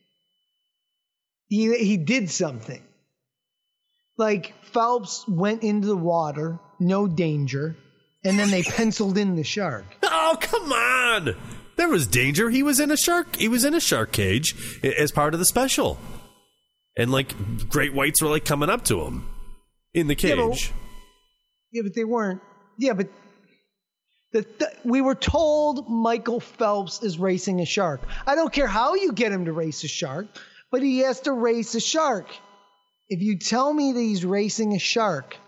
He he did something. Like Phelps went into the water, no danger, and then they penciled in the shark. Oh, come on! There was danger. He was in a shark. He was in a shark cage i- as part of the special, and like great whites were like coming up to him in the Yeah, but- cage. Yeah, but they weren't. Yeah, but the, the, we were told Michael Phelps is racing a shark. I don't care how you get him to race a shark, but he has to race a shark. If you tell me that he's racing a shark,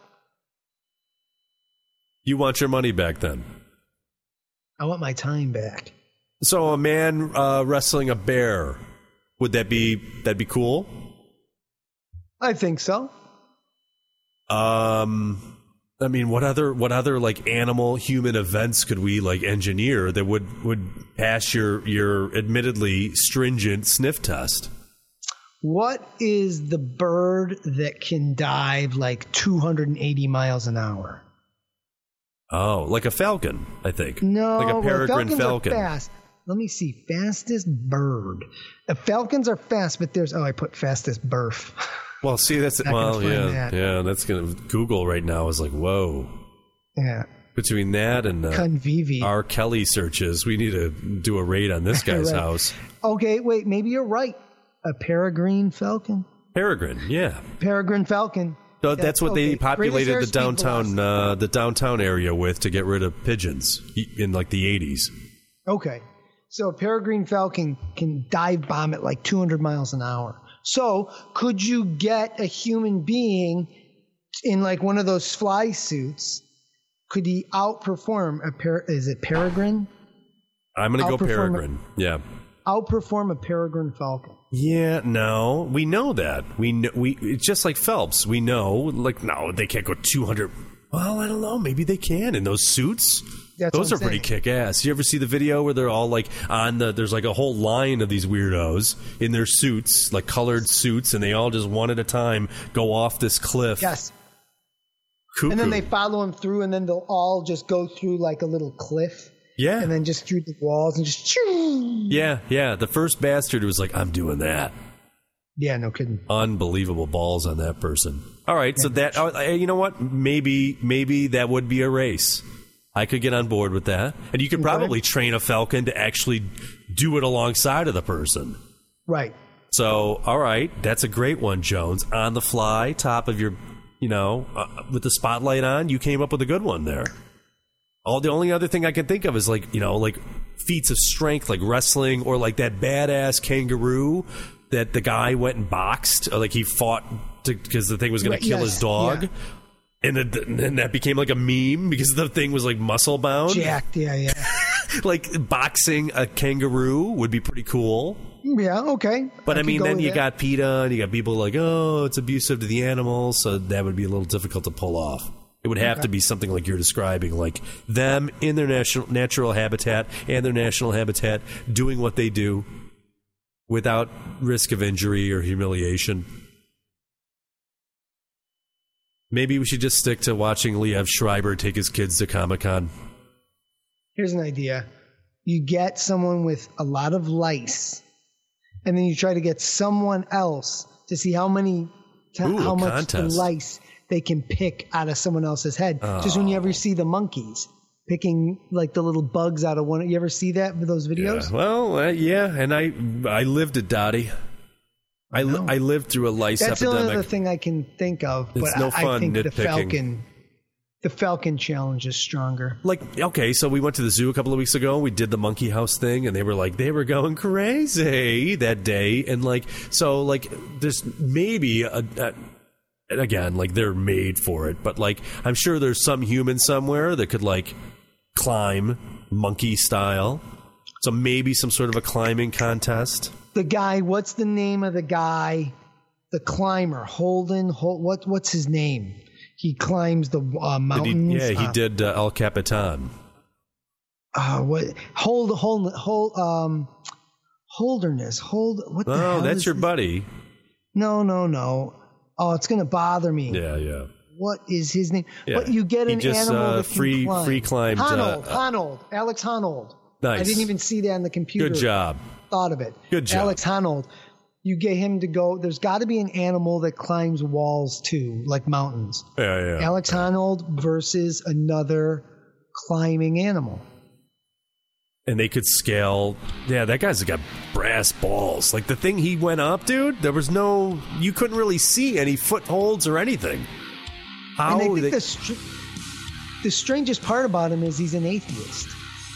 You want your money back then. I want my time back. So a man uh, wrestling a bear, would that be that'd be cool? I think so. Um, I mean, what other what other like animal human events could we like engineer that would would pass your your admittedly stringent sniff test? What is the bird that can dive like two hundred eighty miles an hour? Oh, like a falcon, I think. No, like a well, peregrine falcons falcon. are fast. Let me see. Fastest bird. Uh, falcons are fast, but there's, oh, I put fastest birth. Well, see, that's Not well, gonna find yeah, that. yeah. That's gonna Google right now is like, whoa. Yeah. Between that and uh, Convivi. R. Kelly searches, we need to do a raid on this guy's Right. house. Okay, wait, maybe you're right. A peregrine falcon? Peregrine, yeah. Peregrine falcon. So Yeah, that's what okay. they populated Greatest the airspeed downtown velocity. uh, the downtown area with to get rid of pigeons in like the eighties. Okay. So a peregrine falcon can dive bomb at like two hundred miles an hour. So could you get a human being in like one of those fly suits? Could he outperform a per- is it peregrine? I'm going to go Outperform- peregrine. Yeah. Outperform a peregrine falcon. Yeah, no, we know that. We know, we it's just like Phelps. We know, like, no, they can't go two hundred. Well, I don't know. Maybe they can in those suits. That's Those are pretty kick-ass. You ever see the video where they're all like on the, there's like a whole line of these weirdos in their suits, like colored suits, and they all just one at a time go off this cliff. Yes. Cuckoo. And then they follow him through, and then they'll all just go through like a little cliff. Yeah. And then just through the walls and just choo. Yeah, yeah. The first bastard was like, I'm doing that. Yeah, no kidding. Unbelievable balls on that person. All right, yeah, so that, uh, you know what? Maybe, maybe that would be a race. I could get on board with that. And you could probably okay. train a falcon to actually do it alongside of the person. Right. So, all right, that's a great one, Jones. On the fly, top of your, you know, uh, with the spotlight on, you came up with a good one there. All the only other thing I can think of is like, you know, like feats of strength, like wrestling, or like that badass kangaroo that the guy went and boxed, or like he fought because the thing was going to kill yes, his dog. Yeah. And, it, and that became like a meme because the thing was like muscle bound. Jacked, yeah, yeah. Like boxing a kangaroo would be pretty cool. Yeah, okay. But I, I mean, then you that. got PETA and you got people like, oh, it's abusive to the animals. So that would be a little difficult to pull off. It would have okay. to be something like you're describing, like them in their natural, natural habitat and their national habitat doing what they do without risk of injury or humiliation. Maybe we should just stick to watching Liev Schreiber take his kids to Comic-Con. Here's an idea. You get someone with a lot of lice, and then you try to get someone else to see how many, to, Ooh, how much contest. lice they can pick out of someone else's head. Oh. Just when you ever see the monkeys picking like the little bugs out of one. You ever see that with those videos? Yeah. Well, uh, yeah, and I I lived it, Dottie. I, li- I lived through a lice That's epidemic. That's the only other thing I can think of. It's but no I, fun I think nitpicking. the Falcon, the Falcon challenge is stronger. Like, okay, so we went to the zoo a couple of weeks ago. We did the monkey house thing, and they were like, they were going crazy that day. And like, so like, there's maybe a, a and again, like they're made for it, but like, I'm sure there's some human somewhere that could like climb monkey style. So maybe some sort of a climbing contest. The guy, what's the name of the guy? The climber, Holden. Hol- what what's his name? He climbs the uh, mountains. He, yeah, he uh, did uh, El Capitan. Uh, what? Hold, hold, hold. Um, Holderness. Hold. What the oh, hell? Oh, that's is your this? buddy. No, no, no. Oh, it's gonna bother me. Yeah, yeah. What is his name? Yeah. But you get an he just, animal uh, that can free, climb. free climbed. Honold, uh, Honold, Alex Honold. Nice. I didn't even see that on the computer. Good job. Thought of it. Good job. Alex Honold. You get him to go. There's got to be an animal that climbs walls too, like mountains. Yeah, yeah. Alex Honold versus another climbing animal. And they could scale. Yeah, that guy's got brass balls. Like the thing he went up, dude, there was no. You couldn't really see any footholds or anything. How? And I think they, the, str- the strangest part about him is he's an atheist.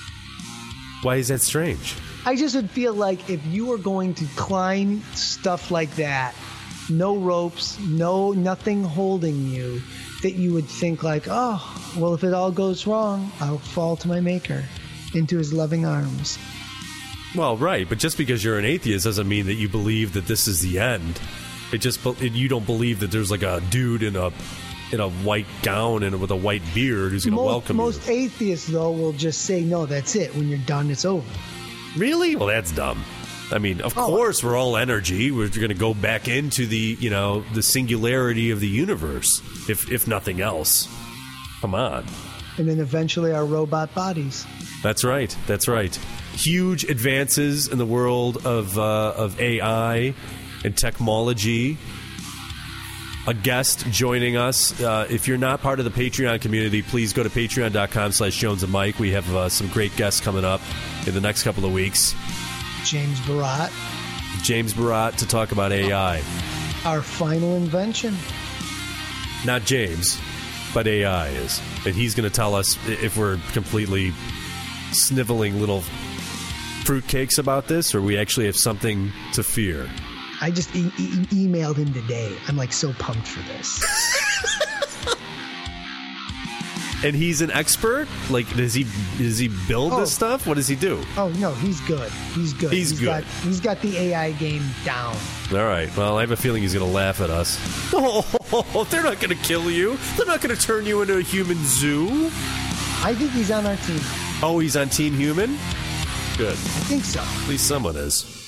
Why is that strange? I just would feel like if you were going to climb stuff like that, no ropes, no nothing holding you, that you would think like, oh, well, if it all goes wrong, I'll fall to my maker, into his loving arms. Well, right, but just because you're an atheist doesn't mean that you believe that this is the end. It just it, you don't believe that there's like a dude in a in a white gown and with a white beard who's going to welcome most you. Most atheists, though, will just say, no, that's it. When you're done, it's over. Really? Well, that's dumb. I mean, of oh. course, we're all energy. We're going to go back into the, you know, the singularity of the universe, if if nothing else. Come on. And then eventually our robot bodies. That's right. That's right. Huge advances in the world of uh, of A I and technology. A guest joining us. Uh, if you're not part of the Patreon community, please go to patreon.com slash Jones and Mike. We have uh, some great guests coming up in the next couple of weeks. James Barat. James Barat to talk about A I. Our final invention. Not James, but A I is. And he's going to tell us if we're completely sniveling little fruitcakes about this, or we actually have something to fear. I just e- e- emailed him today. I'm like so pumped for this. And he's an expert? Like, does he does he build oh. this stuff? What does he do? Oh, no, he's good. He's good. He's, he's good. Got, he's got the A I game down. All right. Well, I have a feeling he's going to laugh at us. Oh, they're not going to kill you. They're not going to turn you into a human zoo. I think he's on our team. Oh, he's on Team Human? Good. I think so. At least someone is.